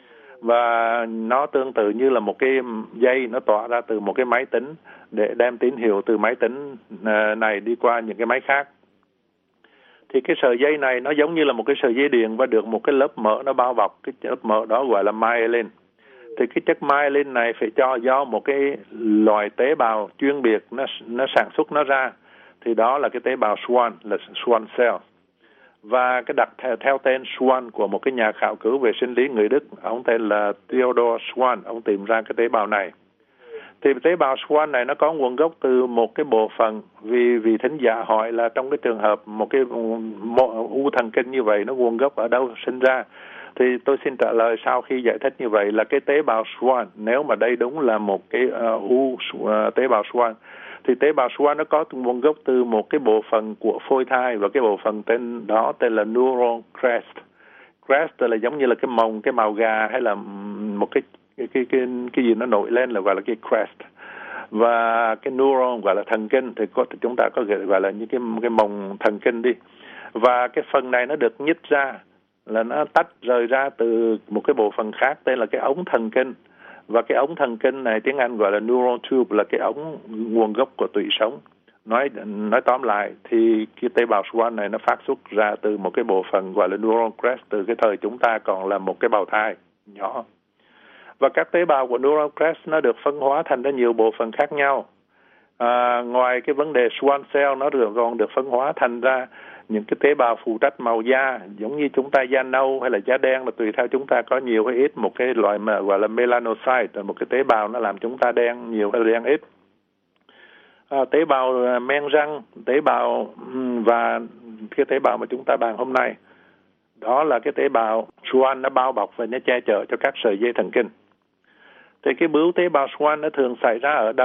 Speaker 11: Và nó tương tự như là một cái dây nó tỏa ra từ một cái máy tính để đem tín hiệu từ máy tính này đi qua những cái máy khác. Thì cái sợi dây này nó giống như là một cái sợi dây điện và được một cái lớp mỡ nó bao bọc. Cái lớp mỡ đó gọi là myelin. Thì cái chất myelin này phải cho do một cái loài tế bào chuyên biệt nó nó sản xuất nó ra. Thì đó là cái tế bào Schwann, là Schwann cell. Và cái đặt theo, theo tên Schwann của một cái nhà khảo cứu về sinh lý người Đức, ông tên là Theodor Schwann, ông tìm ra cái tế bào này. Thì tế bào Schwann này nó có nguồn gốc từ một cái bộ phận, vì vì thính giả hỏi là trong cái trường hợp một cái u thần kinh như vậy nó nguồn gốc ở đâu sinh ra. Thì tôi xin trả lời sau khi giải thích như vậy là cái tế bào Schwann, nếu mà đây đúng là một cái uh, u uh, tế bào Schwann, thì tế bào Schwann nó có nguồn gốc từ một cái bộ phận của phôi thai, và cái bộ phận tên đó tên là neuron crest. Crest là giống như là cái mồng, cái màu gà, hay là một cái cái cái cái, cái gì nó nổi lên là gọi là cái crest. Và cái neuron gọi là thần kinh, thì có chúng ta có gọi là những cái cái mồng thần kinh đi. Và cái phần này nó được nhích ra, là nó tách rời ra từ một cái bộ phận khác tên là cái ống thần kinh. Và cái ống thần kinh này tiếng Anh gọi là neural tube, là cái ống nguồn gốc của tủy sống. Nói nói tóm lại thì cái tế bào Schwann này nó phát xuất ra từ một cái bộ phận gọi là neuron crest từ cái thời chúng ta còn là một cái bào thai nhỏ. Và các tế bào của neuron crest nó được phân hóa thành ra nhiều bộ phận khác nhau. À, ngoài cái vấn đề Schwann cell, nó còn được phân hóa thành ra những cái tế bào phụ trách màu da, giống như chúng ta da nâu hay là da đen, là tùy theo chúng ta có nhiều hay ít một cái loại mà gọi là melanocyte, một cái tế bào nó làm chúng ta đen nhiều hay là đen ít. À, tế bào men răng, tế bào và cái tế bào mà chúng ta bàn hôm nay, đó là cái tế bào Schwann, nó bao bọc và nó che chở cho các sợi dây thần kinh. Thì cái bướu tế bào Schwann nó thường xảy ra ở đầu,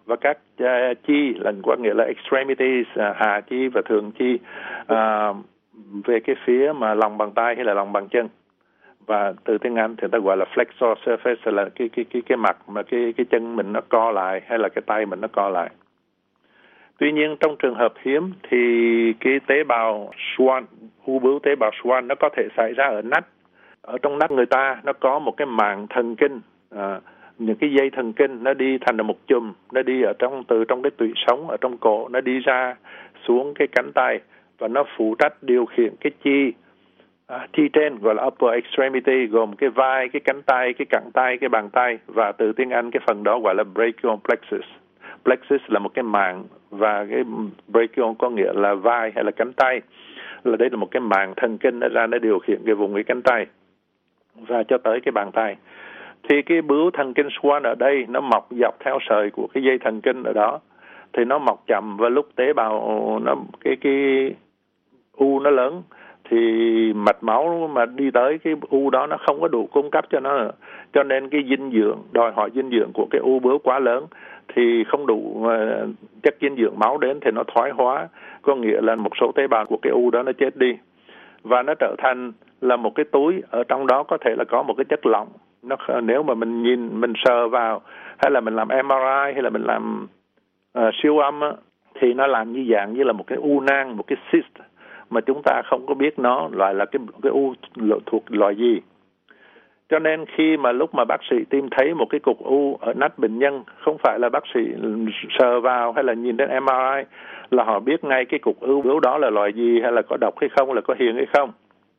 Speaker 11: và các uh, chi là có nghĩa là extremities, uh, hạ chi và thượng chi uh, về cái phía mà lòng bàn tay hay là lòng bàn chân. Và từ tiếng Anh thì ta gọi là flexor surface, là cái cái cái cái mặt mà cái cái chân mình nó co lại hay là cái tay mình nó co lại. Tuy nhiên trong trường hợp hiếm thì cái tế bào Schwann, u bướu tế bào Schwann nó có thể xảy ra ở nách. Ở trong nách người ta nó có một cái màng thần kinh, à, những cái dây thần kinh nó đi thành một chùm, nó đi ở trong từ trong cái tủy sống ở trong cổ, nó đi ra xuống cái cánh tay và nó phụ trách điều khiển cái chi à, chi trên gọi là upper extremity, gồm cái vai, cái cánh tay, cái cẳng tay, cái bàn tay, và từ tiếng Anh cái phần đó gọi là brachial plexus. Plexus là một cái màng và cái brachial có nghĩa là vai hay là cánh tay, là đây là một cái màng thần kinh nó ra nó điều khiển cái vùng cái cánh tay và cho tới cái bàn tay. Thì cái bướu thần kinh Schwann ở đây nó mọc dọc theo sợi của cái dây thần kinh ở đó, thì nó mọc chậm, và lúc tế bào nó cái cái u nó lớn thì mạch máu mà đi tới cái u đó nó không có đủ cung cấp cho nó nữa. Cho nên cái dinh dưỡng, đòi hỏi dinh dưỡng của cái u bướu quá lớn thì không đủ uh, chất dinh dưỡng máu đến thì nó thoái hóa, có nghĩa là một số tế bào của cái u đó nó chết đi và nó trở thành là một cái túi, ở trong đó có thể là có một cái chất lỏng. Nó nếu mà mình nhìn, mình sờ vào hay là mình làm em rờ i hay là mình làm uh, siêu âm á, thì nó làm như dạng như là một cái u nang, một cái cyst mà chúng ta không có biết nó loại là cái cái u thuộc loại gì. Cho nên khi mà lúc mà bác sĩ tìm thấy một cái cục u ở nách bệnh nhân, không phải là bác sĩ sờ vào hay là nhìn đến em rờ i là họ biết ngay cái cục u bướu đó là loại gì, hay là có độc hay không, là có hiền hay không.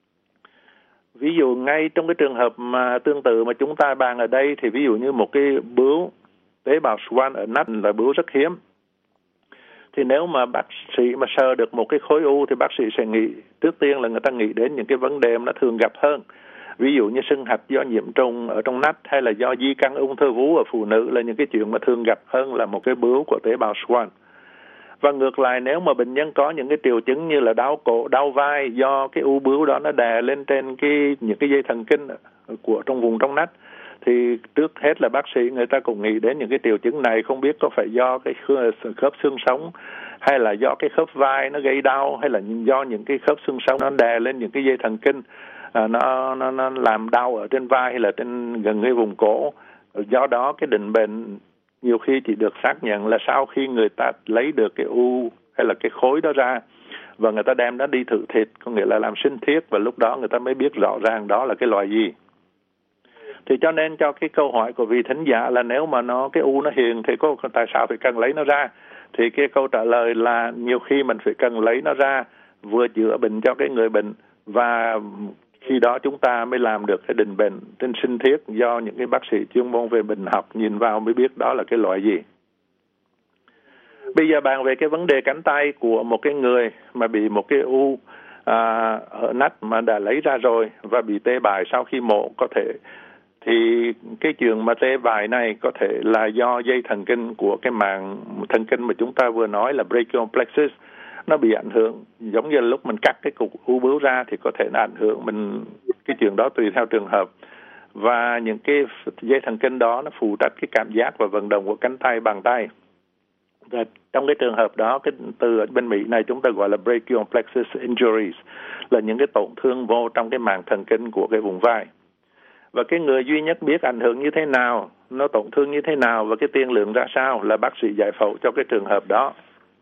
Speaker 11: Ví dụ ngay trong cái trường hợp mà tương tự mà chúng ta bàn ở đây, thì ví dụ như một cái bướu tế bào Schwann ở nách là bướu rất hiếm. Thì nếu mà bác sĩ mà sờ được một cái khối u thì bác sĩ sẽ nghĩ, trước tiên là người ta nghĩ đến những cái vấn đề mà nó thường gặp hơn. Ví dụ như sưng hạch do nhiễm trùng ở trong nách, hay là do di căn ung thư vú ở phụ nữ, là những cái chuyện mà thường gặp hơn là một cái bướu của tế bào Schwann. Và ngược lại, nếu mà bệnh nhân có những cái triệu chứng như là đau cổ, đau vai do cái u bướu đó nó đè lên trên cái những cái dây thần kinh của trong vùng trong nách, thì trước hết là bác sĩ người ta cũng nghĩ đến những cái triệu chứng này, không biết có phải do cái khớp xương sống hay là do cái khớp vai nó gây đau, hay là do những cái khớp xương sống nó đè lên những cái dây thần kinh, à, nó, nó nó làm đau ở trên vai hay là trên gần cái vùng cổ. Do đó cái định bệnh nhiều khi chỉ được xác nhận là sau khi người ta lấy được cái u hay là cái khối đó ra và người ta đem nó đi thử thịt, có nghĩa là làm sinh thiết, và lúc đó người ta mới biết rõ ràng đó là cái loại gì. Thì cho nên cho cái câu hỏi của vị thính giả là nếu mà nó cái u nó hiền thì có tại sao phải cần lấy nó ra, thì cái câu trả lời là nhiều khi mình phải cần lấy nó ra vừa chữa bệnh cho cái người bệnh, và khi đó chúng ta mới làm được cái định bệnh trên sinh thiết do những cái bác sĩ chuyên môn về bệnh học nhìn vào mới biết đó là cái loại gì. Bây giờ bàn về cái vấn đề cánh tay của một cái người mà bị một cái u à, ở nách mà đã lấy ra rồi và bị tê bại sau khi mổ có thể, thì cái chuyện mà tê bại này có thể là do dây thần kinh của cái màng thần kinh mà chúng ta vừa nói là brachial plexus nó bị ảnh hưởng. Giống như lúc mình cắt cái cục u bướu ra thì có thể nó ảnh hưởng mình, cái chuyện đó tùy theo trường hợp. Và những cái dây thần kinh đó nó phụ trách cái cảm giác và vận động của cánh tay, bàn tay. Và trong cái trường hợp đó, cái từ ở bên Mỹ này chúng ta gọi là brachial plexus injuries, là những cái tổn thương vô trong cái màng thần kinh của cái vùng vai. Và cái người duy nhất biết ảnh hưởng như thế nào, nó tổn thương như thế nào và cái tiên lượng ra sao là bác sĩ giải phẫu cho cái trường hợp đó.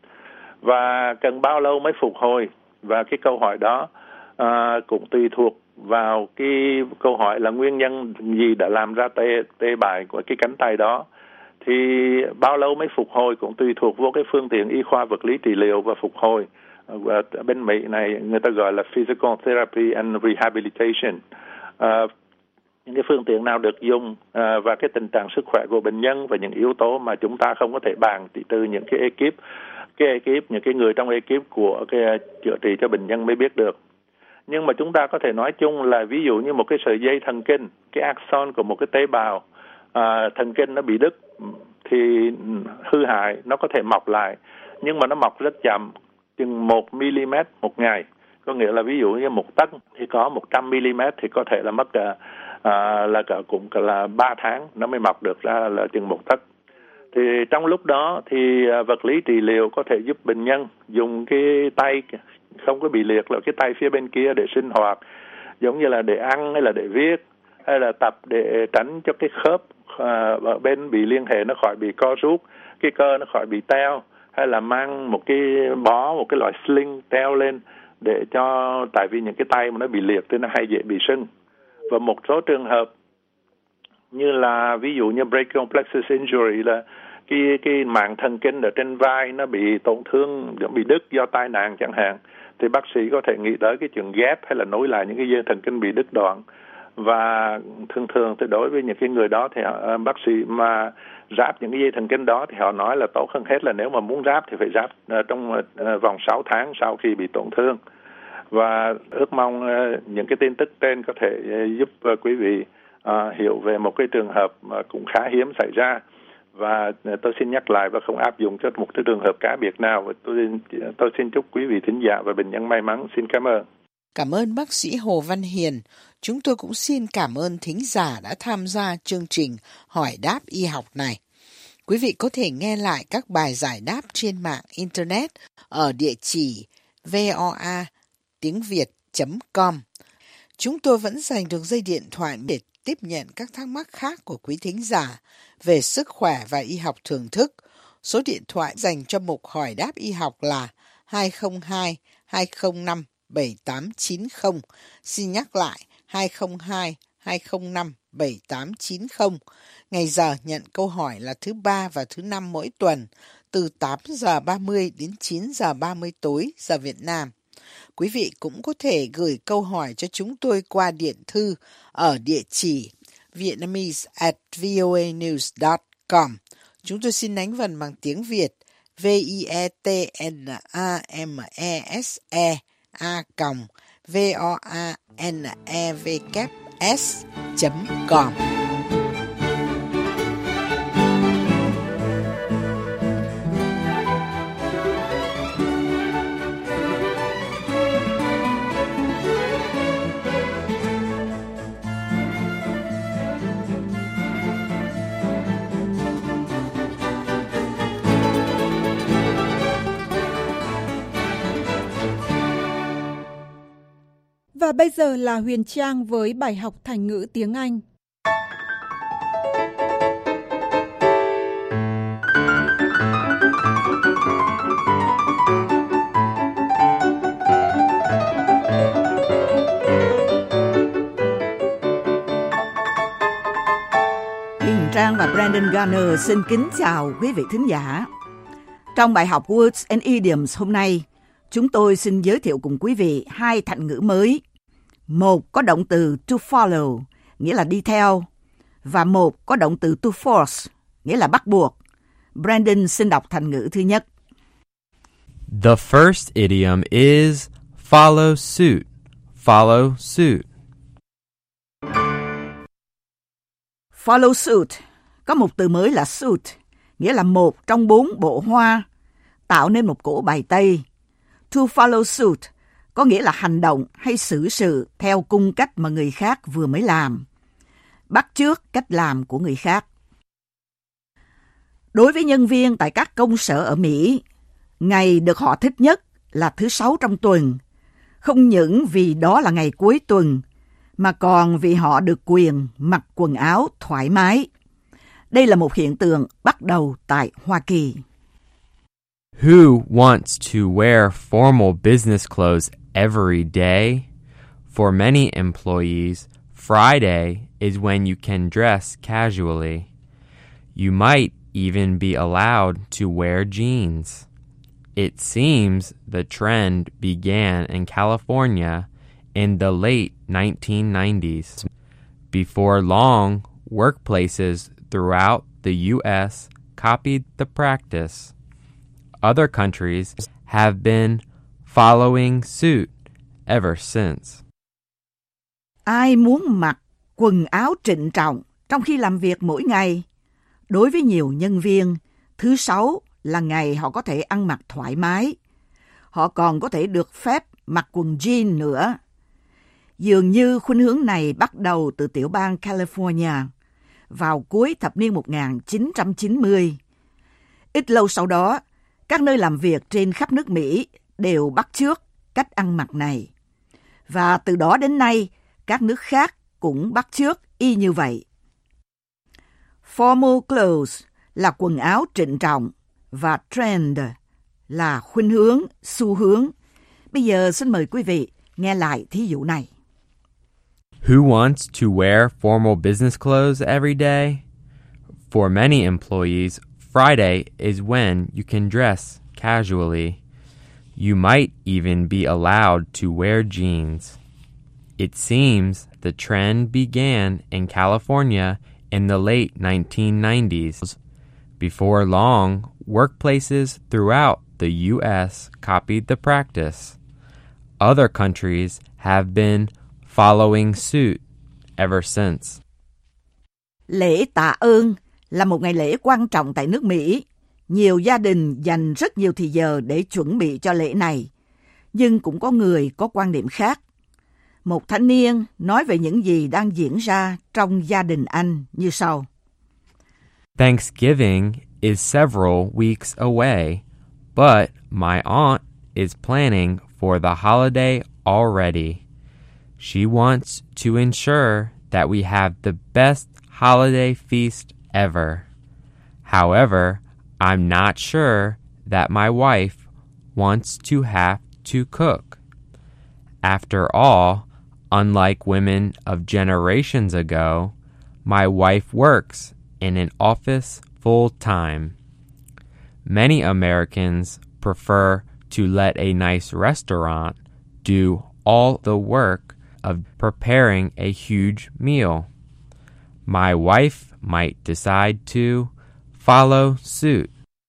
Speaker 11: Và cần bao lâu mới phục hồi, và cái câu hỏi đó à, cũng tùy thuộc vào cái câu hỏi là nguyên nhân gì đã làm ra tê, tê bại của cái cánh tay đó. Thì bao lâu mới phục hồi cũng tùy thuộc vô cái phương tiện y khoa vật lý trị liệu và phục hồi. Ở bên Mỹ này người ta gọi là physical therapy and rehabilitation. À, những cái phương tiện nào được dùng à, và cái tình trạng sức khỏe của bệnh nhân và những yếu tố mà chúng ta không có thể bàn chỉ từ những cái ekip, cái ekip, những cái người trong ekip của cái chữa trị cho bệnh nhân mới biết được. Nhưng mà chúng ta có thể nói chung là ví dụ như một cái sợi dây thần kinh, cái axon của một cái tế bào à, thần kinh nó bị đứt thì hư hại, nó có thể mọc lại, nhưng mà nó mọc rất chậm, chừng một mi-li-mét một ngày. Có nghĩa là ví dụ như một tấc thì có một trăm mi-li-mét thì có thể là mất cả, à, là cả cũng là ba tháng nó mới mọc được ra là chừng một tấc. Thì trong lúc đó thì vật lý trị liệu có thể giúp bệnh nhân dùng cái tay không có bị liệt là cái tay phía bên kia để sinh hoạt, giống như là để ăn hay là để viết hay là tập để tránh cho cái khớp à, ở bên bị liên hệ nó khỏi bị co rút, cái cơ nó khỏi bị teo, hay là mang một cái bó, một cái loại sling treo lên để cho, tại vì những cái tay mà nó bị liệt thì nó hay dễ bị sưng. Và một số trường hợp như là ví dụ như brachial plexus injury là cái cái màng thần kinh ở trên vai nó bị tổn thương, bị đứt do tai nạn chẳng hạn, thì bác sĩ có thể nghĩ tới cái chuyện ghép hay là nối lại những cái dây thần kinh bị đứt đoạn. Và thường thường thì đối với những cái người đó thì họ, bác sĩ mà ráp những cái dây thần kinh đó thì họ nói là tốt hơn hết là nếu mà muốn ráp thì phải ráp trong vòng sáu tháng sau khi bị tổn thương. Và ước mong những cái tin tức trên có thể giúp quý vị uh, hiểu về một cái trường hợp mà cũng khá hiếm xảy ra. Và tôi xin nhắc lại và không áp dụng cho một cái trường hợp cá biệt nào. Và tôi, tôi xin chúc quý vị thính giả và bệnh nhân may mắn. Xin cảm ơn.
Speaker 5: Cảm ơn bác sĩ Hồ Văn Hiền. Chúng tôi cũng xin cảm ơn thính giả đã tham gia chương trình Hỏi đáp y học này. Quý vị có thể nghe lại các bài giải đáp trên mạng Internet ở địa chỉ voa tiếng việt chấm com. Chúng tôi vẫn dành được dây điện thoại để tiếp nhận các thắc mắc khác của quý thính giả về sức khỏe và y học thưởng thức. Số điện thoại dành cho mục Hỏi đáp y học là hai không hai hai không năm bảy tám chín không. Xin nhắc lại hai không hai hai không năm bảy tám chín không. Ngày giờ nhận câu hỏi là thứ ba và thứ năm mỗi tuần từ tám giờ ba mươi đến chín giờ ba mươi tối giờ Việt Nam. Quý vị cũng có thể gửi câu hỏi cho chúng tôi qua điện thư ở địa chỉ vietnamese at voanews dot com. Chúng tôi xin đánh vần bằng tiếng Việt v i e t n a m e s e a v o a n e v s chấm com.
Speaker 1: Và bây giờ là Huyền Trang với bài học thành ngữ tiếng Anh.
Speaker 12: Huyền Trang và Brandon Garner xin kính chào quý vị thính giả. Trong bài học Words and Idioms hôm nay, chúng tôi xin giới thiệu cùng quý vị hai thành ngữ mới. Một có động từ to follow, nghĩa là đi theo, và một có động từ to force, nghĩa là bắt buộc. Brandon xin đọc thành ngữ thứ nhất.
Speaker 13: The first idiom is follow suit. Follow suit.
Speaker 12: Follow suit có một từ mới là suit, nghĩa là một trong bốn bộ hoa, tạo nên một cỗ bài tây. To follow suit có nghĩa là hành động hay xử sự theo cung cách mà người khác vừa mới làm, bắt chước cách làm của người khác. Đối với nhân viên tại các công sở ở Mỹ, ngày được họ thích nhất là thứ Sáu trong tuần, không những vì đó là ngày cuối tuần, mà còn vì họ được quyền mặc quần áo thoải mái. Đây là một hiện tượng bắt đầu tại Hoa Kỳ.
Speaker 13: Who wants to wear formal business clothes every day? For many employees, Friday is when you can dress casually. You might even be allowed to wear jeans. It seems the trend began in California in the late nineteen nineties. Before long, workplaces throughout the U S copied the practice. Other countries have been following suit ever since.
Speaker 12: Ai muốn mặc quần áo trịnh trọng trong khi làm việc mỗi ngày? Đối với nhiều nhân viên, thứ Sáu là ngày họ có thể ăn mặc thoải mái. Họ còn có thể được phép mặc quần jean nữa. Dường như khuynh hướng này bắt đầu từ tiểu bang California vào cuối thập niên một nghìn chín trăm chín mươi, Ít lâu sau đó, các nơi làm việc trên khắp nước Mỹ đều bắt chước cách ăn mặc này. Và từ đó đến nay, các nước khác cũng bắt chước y như vậy. Formal clothes là quần áo trịnh trọng và trend là khuynh hướng, xu hướng. Bây giờ xin mời quý vị nghe lại thí dụ này.
Speaker 13: Who wants to wear formal business clothes every day? For many employees, Friday is when you can dress casually. You might even be allowed to wear jeans. It seems the trend began in California in the late nineteen nineties. Before long, workplaces throughout the U S copied the practice. Other countries have been following suit ever since.
Speaker 12: Lễ tạ ơn là một ngày lễ quan trọng tại nước Mỹ. Nhiều gia đình dành rất nhiều thời giờ để chuẩn bị cho lễ này. Nhưng cũng có người có quan điểm khác. Một thanh niên nói về những gì đang diễn ra trong gia đình anh như sau.
Speaker 13: Thanksgiving is several weeks away, but my aunt is planning for the holiday already. She wants to ensure that we have the best holiday feast ever. However, I'm not sure that my wife wants to have to cook. After all, unlike women of generations ago, my wife works in an office full time. Many Americans prefer to let a nice restaurant do all the work of preparing a huge meal. My wife might decide to follow suit.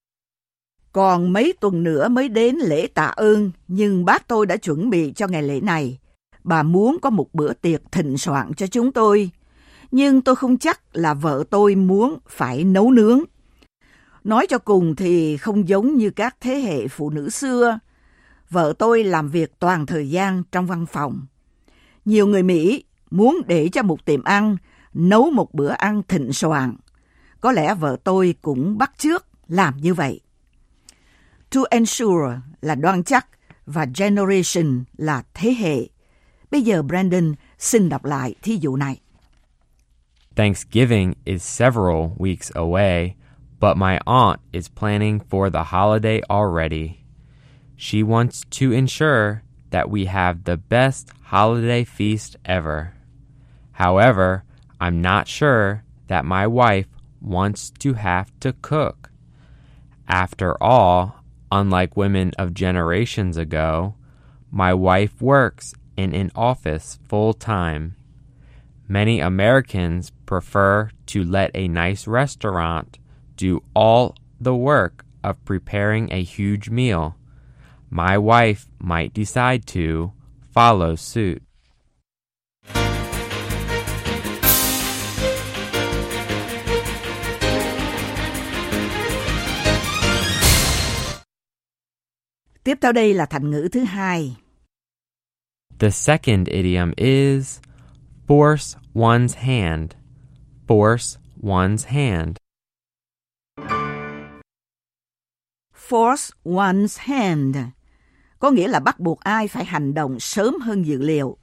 Speaker 12: Còn mấy tuần nữa mới đến lễ tạ ơn, nhưng bác tôi đã chuẩn bị cho ngày lễ này. Bà muốn có một bữa tiệc thịnh soạn cho chúng tôi. Nhưng tôi không chắc là vợ tôi muốn phải nấu nướng. Nói cho cùng thì không giống như các thế hệ phụ nữ xưa. Vợ tôi làm việc toàn thời gian trong văn phòng. Nhiều người Mỹ muốn để cho một tiệm ăn nấu một bữa ăn thịnh soạn. Có lẽ vợ tôi cũng bắt chước làm như vậy. To ensure là đoan chắc và generation là thế hệ. Bây giờ Brandon xin đọc lại thí dụ này.
Speaker 13: Thanksgiving is several weeks away, but my aunt is planning for the holiday already. She wants to ensure that we have the best holiday feast ever. However, I'm not sure that my wife wants to have to cook. After all, unlike women of generations ago, my wife works in an office full time. Many Americans prefer to let a nice restaurant do all the work of preparing a huge meal. My wife might decide to follow suit.
Speaker 12: Tiếp theo đây là thành ngữ thứ hai.
Speaker 13: The second idiom is force one's hand. Force one's hand.
Speaker 12: Force one's hand có nghĩa là bắt buộc ai phải hành động sớm hơn dự liệu.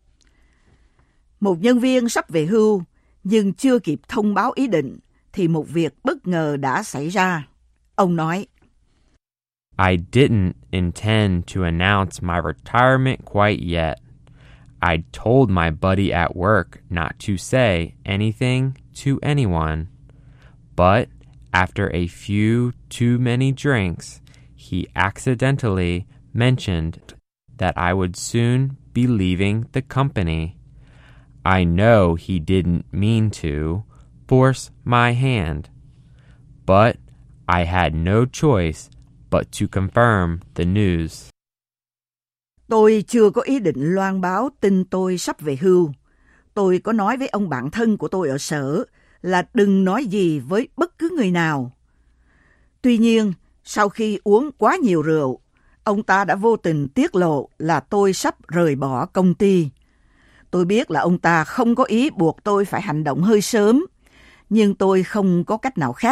Speaker 12: Một nhân viên sắp về hưu nhưng chưa kịp thông báo ý định thì một việc bất ngờ đã xảy ra. Ông nói,
Speaker 13: I didn't intend to announce my retirement quite yet. I told my buddy at work not to say anything to anyone. But after a few too many drinks, he accidentally mentioned that I would soon be leaving the company. I know he didn't mean to force my hand, but I had no choice but to confirm the news.
Speaker 12: Tôi chưa có ý định loan báo tin tôi sắp về hưu. Tôi có nói với ông bạn thân của tôi ở sở là đừng nói gì với bất cứ người nào. Tuy nhiên, sau khi uống quá nhiều rượu, ông ta đã vô tình tiết lộ là tôi sắp rời bỏ công ty. Tôi biết là ông ta không có ý buộc tôi phải hành động hơi sớm, nhưng tôi không có cách nào khác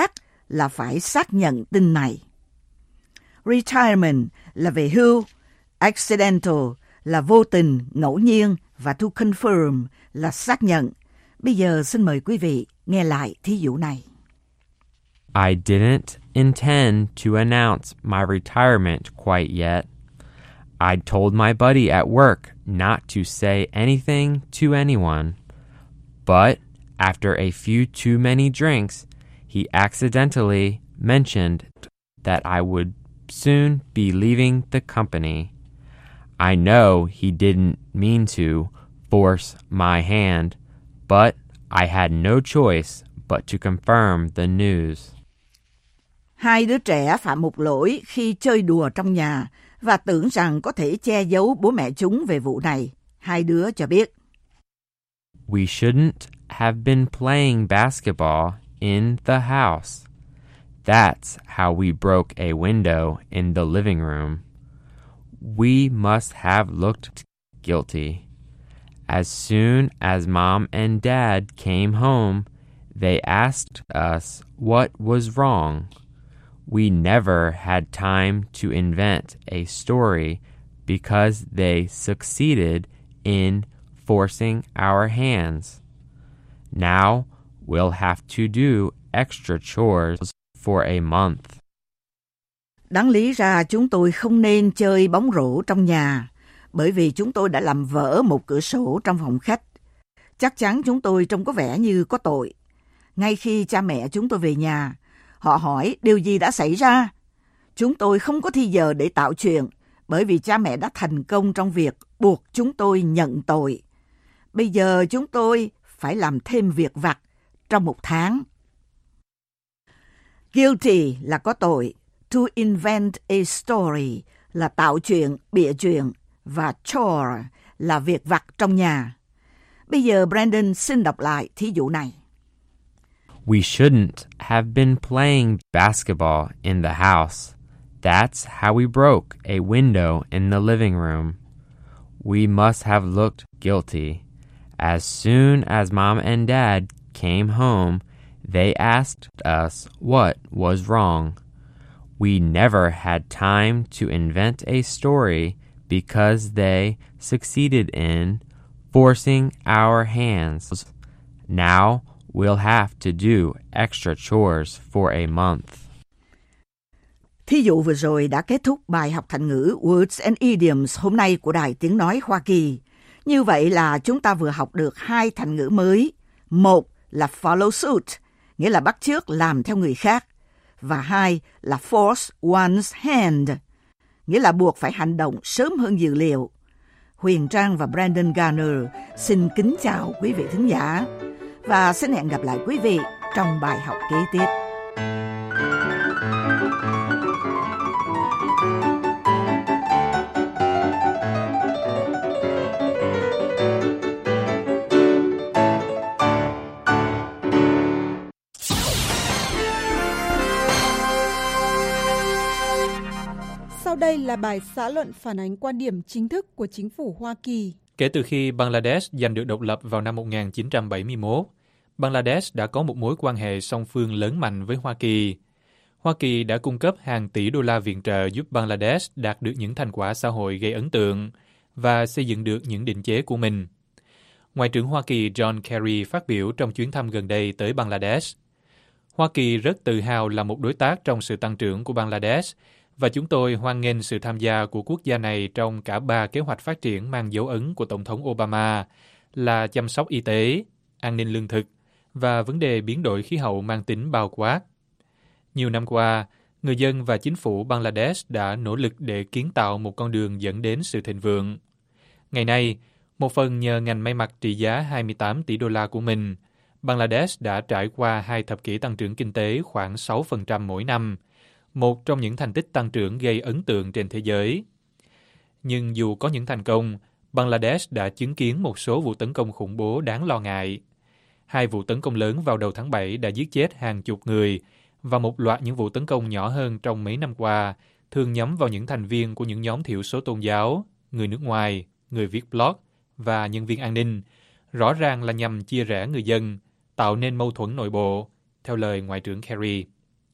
Speaker 12: là phải xác nhận tin này. Retirement là về hưu, accidental là vô tình, ngẫu nhiên và to confirm là xác nhận. Bây giờ xin mời quý vị nghe lại thí dụ này.
Speaker 13: I didn't intend to announce my retirement quite yet. I told my buddy at work not to say anything to anyone. But after a few too many drinks, he accidentally mentioned that I would soon be leaving the company. I know he didn't mean to force my hand, but I had no choice but to confirm the news.
Speaker 12: Hai đứa trẻ phạm một lỗi khi chơi đùa trong nhà và tưởng rằng có thể che giấu bố mẹ chúng về vụ này. Hai đứa cho biết.
Speaker 13: We shouldn't have been playing basketball in the house. That's how we broke a window in the living room. We must have looked guilty. As soon as Mom and Dad came home, they asked us what was wrong. We never had time to invent a story because they succeeded in forcing our hands. Now we'll have to do extra chores for a month.
Speaker 12: Đáng lý ra chúng tôi không nên chơi bóng rổ trong nhà, bởi vì chúng tôi đã làm vỡ một cửa sổ trong phòng khách. Chắc chắn chúng tôi trông có vẻ như có tội. Ngay khi cha mẹ chúng tôi về nhà, họ hỏi điều gì đã xảy ra. Chúng tôi không có thì giờ để tạo chuyện, bởi vì cha mẹ đã thành công trong việc buộc chúng tôi nhận tội. Bây giờ chúng tôi phải làm thêm việc vặt trong một tháng. Guilty là có tội. To invent a story là tạo chuyện, bịa chuyện. Và chore là việc vặt trong nhà. Bây giờ Brandon xin đọc lại thí dụ này.
Speaker 13: We shouldn't have been playing basketball in the house. That's how we broke a window in the living room. We must have looked guilty. As soon as Mom and Dad came home, they asked us what was wrong. We never had time to invent a story because they succeeded in forcing our hands. Now we'll have to do extra chores for a month.
Speaker 12: Thí dụ vừa rồi đã kết thúc bài học thành ngữ Words and Idioms hôm nay của Đài Tiếng Nói Hoa Kỳ. Như vậy là chúng ta vừa học được hai thành ngữ mới. Một là follow suit, nghĩa là bắt chước làm theo người khác. Và hai là force one's hand, nghĩa là buộc phải hành động sớm hơn dự liệu. Huyền Trang và Brandon Garner xin kính chào quý vị thính giả và xin hẹn gặp lại quý vị trong bài học kế tiếp.
Speaker 1: Sau đây là bài xã luận phản ánh quan điểm chính thức của chính phủ Hoa Kỳ.
Speaker 4: Kể từ khi Bangladesh giành được độc lập vào năm một nghìn chín trăm bảy mươi mốt, Bangladesh đã có một mối quan hệ song phương lớn mạnh với Hoa Kỳ. Hoa Kỳ đã cung cấp hàng tỷ đô la viện trợ giúp Bangladesh đạt được những thành quả xã hội gây ấn tượng và xây dựng được những định chế của mình. Ngoại trưởng Hoa Kỳ John Kerry phát biểu trong chuyến thăm gần đây tới Bangladesh. Hoa Kỳ rất tự hào là một đối tác trong sự tăng trưởng của Bangladesh, và chúng tôi hoan nghênh sự tham gia của quốc gia này trong cả ba kế hoạch phát triển mang dấu ấn của Tổng thống Obama là chăm sóc y tế, an ninh lương thực và vấn đề biến đổi khí hậu mang tính bao quát. Nhiều năm qua, người dân và chính phủ Bangladesh đã nỗ lực để kiến tạo một con đường dẫn đến sự thịnh vượng. Ngày nay, một phần nhờ ngành may mặc trị giá hai mươi tám tỷ đô la của mình, Bangladesh đã trải qua hai thập kỷ tăng trưởng kinh tế khoảng sáu phần trăm mỗi năm, một trong những thành tích tăng trưởng gây ấn tượng trên thế giới. Nhưng dù có những thành công, Bangladesh đã chứng kiến một số vụ tấn công khủng bố đáng lo ngại. Hai vụ tấn công lớn vào đầu tháng bảy đã giết chết hàng chục người, và một loạt những vụ tấn công nhỏ hơn trong mấy năm qua thường nhắm vào những thành viên của những nhóm thiểu số tôn giáo, người nước ngoài, người viết blog và nhân viên an ninh, rõ ràng là nhằm chia rẽ người dân, tạo nên mâu thuẫn nội bộ, theo lời Ngoại trưởng Kerry.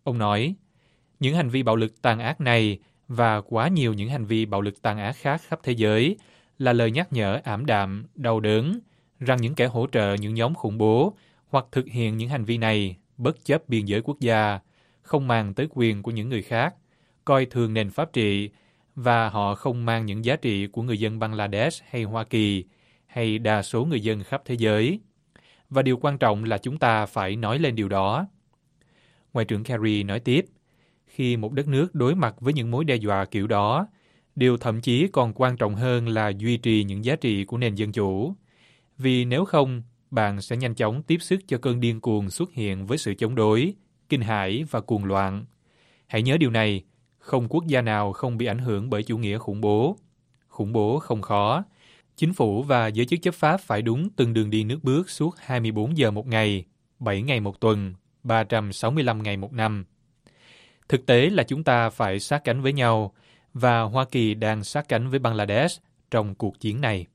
Speaker 4: Ông nói, những hành vi bạo lực tàn ác này và quá nhiều những hành vi bạo lực tàn ác khác khắp thế giới là lời nhắc nhở ảm đạm, đau đớn, rằng những kẻ hỗ trợ những nhóm khủng bố hoặc thực hiện những hành vi này bất chấp biên giới quốc gia, không màng tới quyền của những người khác, coi thường nền pháp trị, và họ không mang những giá trị của người dân Bangladesh hay Hoa Kỳ, hay đa số người dân khắp thế giới. Và điều quan trọng là chúng ta phải nói lên điều đó. Ngoại trưởng Kerry nói tiếp, khi một đất nước đối mặt với những mối đe dọa kiểu đó, điều thậm chí còn quan trọng hơn là duy trì những giá trị của nền dân chủ. Vì nếu không, bạn sẽ nhanh chóng tiếp sức cho cơn điên cuồng xuất hiện với sự chống đối, kinh hãi và cuồng loạn. Hãy nhớ điều này, không quốc gia nào không bị ảnh hưởng bởi chủ nghĩa khủng bố. Khủng bố không khó. Chính phủ và giới chức chấp pháp phải đúng từng đường đi nước bước suốt hai mươi bốn giờ một ngày, bảy ngày một tuần, ba trăm sáu mươi lăm ngày một năm. Thực tế là chúng ta phải sát cánh với nhau, và Hoa Kỳ đang sát cánh với Bangladesh trong cuộc chiến này.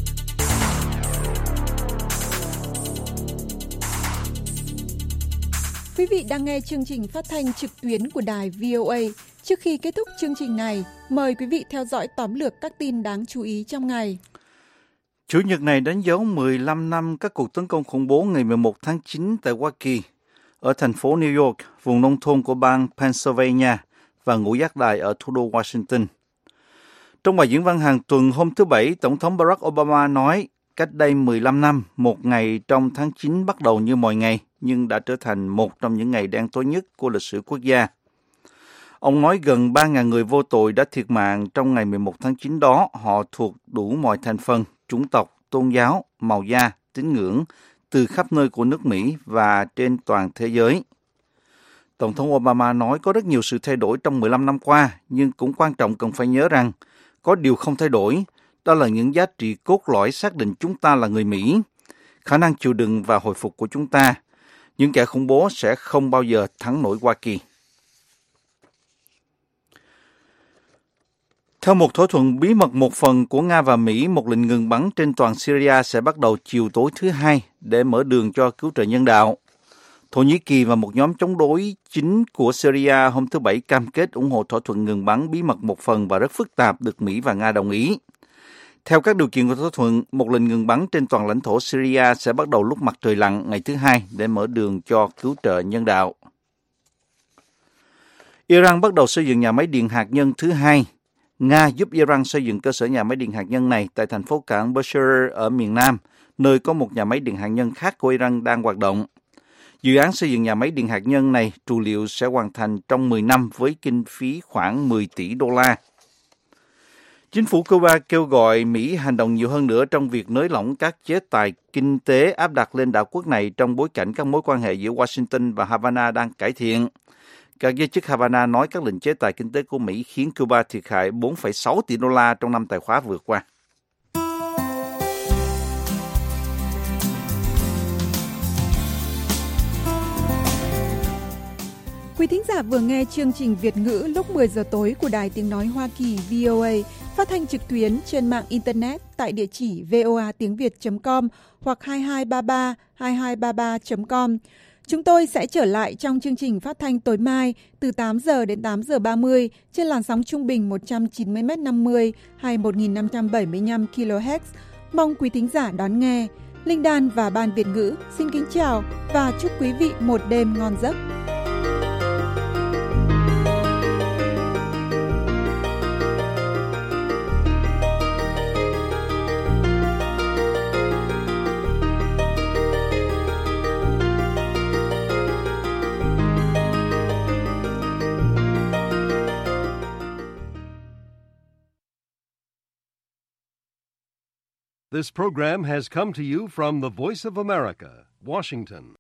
Speaker 1: Quý vị đang nghe chương trình phát thanh trực tuyến của đài vê o a. Trước khi kết thúc chương trình này, mời quý vị theo dõi tóm lược các tin đáng chú ý trong ngày.
Speaker 2: Chủ nhật này đánh dấu mười lăm năm các cuộc tấn công khủng bố ngày mười một tháng chín tại Hoa Kỳ, ở thành phố New York, vùng nông thôn của bang Pennsylvania và ngũ giác đài ở thủ đô Washington. Trong bài diễn văn hàng tuần hôm thứ Bảy, Tổng thống Barack Obama nói, cách đây mười lăm năm, một ngày trong tháng chín bắt đầu như mọi ngày, nhưng đã trở thành một trong những ngày đen tối nhất của lịch sử quốc gia. Ông nói gần ba nghìn người vô tội đã thiệt mạng trong ngày mười một tháng chín đó. Họ thuộc đủ mọi thành phần, chủng tộc, tôn giáo, màu da, tín ngưỡng, từ khắp nơi của nước Mỹ và trên toàn thế giới. Tổng thống Obama nói có rất nhiều sự thay đổi trong mười lăm năm qua, nhưng cũng quan trọng cần phải nhớ rằng có điều không thay đổi, đó là những giá trị cốt lõi xác định chúng ta là người Mỹ, khả năng chịu đựng và hồi phục của chúng ta. Những kẻ khủng bố sẽ không bao giờ thắng nổi Hoa Kỳ. Theo một thỏa thuận bí mật một phần của Nga và Mỹ, một lệnh ngừng bắn trên toàn Syria sẽ bắt đầu chiều tối thứ Hai để mở đường cho cứu trợ nhân đạo. Thổ Nhĩ Kỳ và một nhóm chống đối chính của Syria hôm thứ Bảy cam kết ủng hộ thỏa thuận ngừng bắn bí mật một phần và rất phức tạp được Mỹ và Nga đồng ý. Theo các điều kiện của thỏa thuận, một lệnh ngừng bắn trên toàn lãnh thổ Syria sẽ bắt đầu lúc mặt trời lặn ngày thứ Hai để mở đường cho cứu trợ nhân đạo. Iran bắt đầu xây dựng nhà máy điện hạt nhân thứ hai. Nga giúp Iran xây dựng cơ sở nhà máy điện hạt nhân này tại thành phố cảng Bushehr ở miền Nam, nơi có một nhà máy điện hạt nhân khác của Iran đang hoạt động. Dự án xây dựng nhà máy điện hạt nhân này trù liệu sẽ hoàn thành trong mười năm với kinh phí khoảng mười tỷ đô la. Chính phủ Cuba kêu gọi Mỹ hành động nhiều hơn nữa trong việc nới lỏng các chế tài kinh tế áp đặt lên đảo quốc này trong bối cảnh các mối quan hệ giữa Washington và Havana đang cải thiện. Các giới chức Havana nói các lệnh chế tài kinh tế của Mỹ khiến Cuba thiệt hại bốn phẩy sáu tỷ đô la trong năm tài khóa vừa qua.
Speaker 1: Quý thính giả vừa nghe chương trình Việt ngữ lúc mười giờ tối của Đài Tiếng Nói Hoa Kỳ vê o a, phát thanh trực tuyến trên mạng Internet tại địa chỉ voa tiếng việt chấm com hoặc hai hai ba ba hai hai ba ba chấm com. Chúng tôi sẽ trở lại trong chương trình phát thanh tối mai từ tám giờ đến tám giờ ba mươi trên làn sóng trung bình một trăm chín mươi mét năm mươi hay một nghìn năm trăm bảy mươi lăm ki lô héc. Mong quý thính giả đón nghe. Linh Đan và Ban Việt ngữ xin kính chào và chúc quý vị một đêm ngon giấc.
Speaker 14: This program has come to you from the Voice of America, Washington.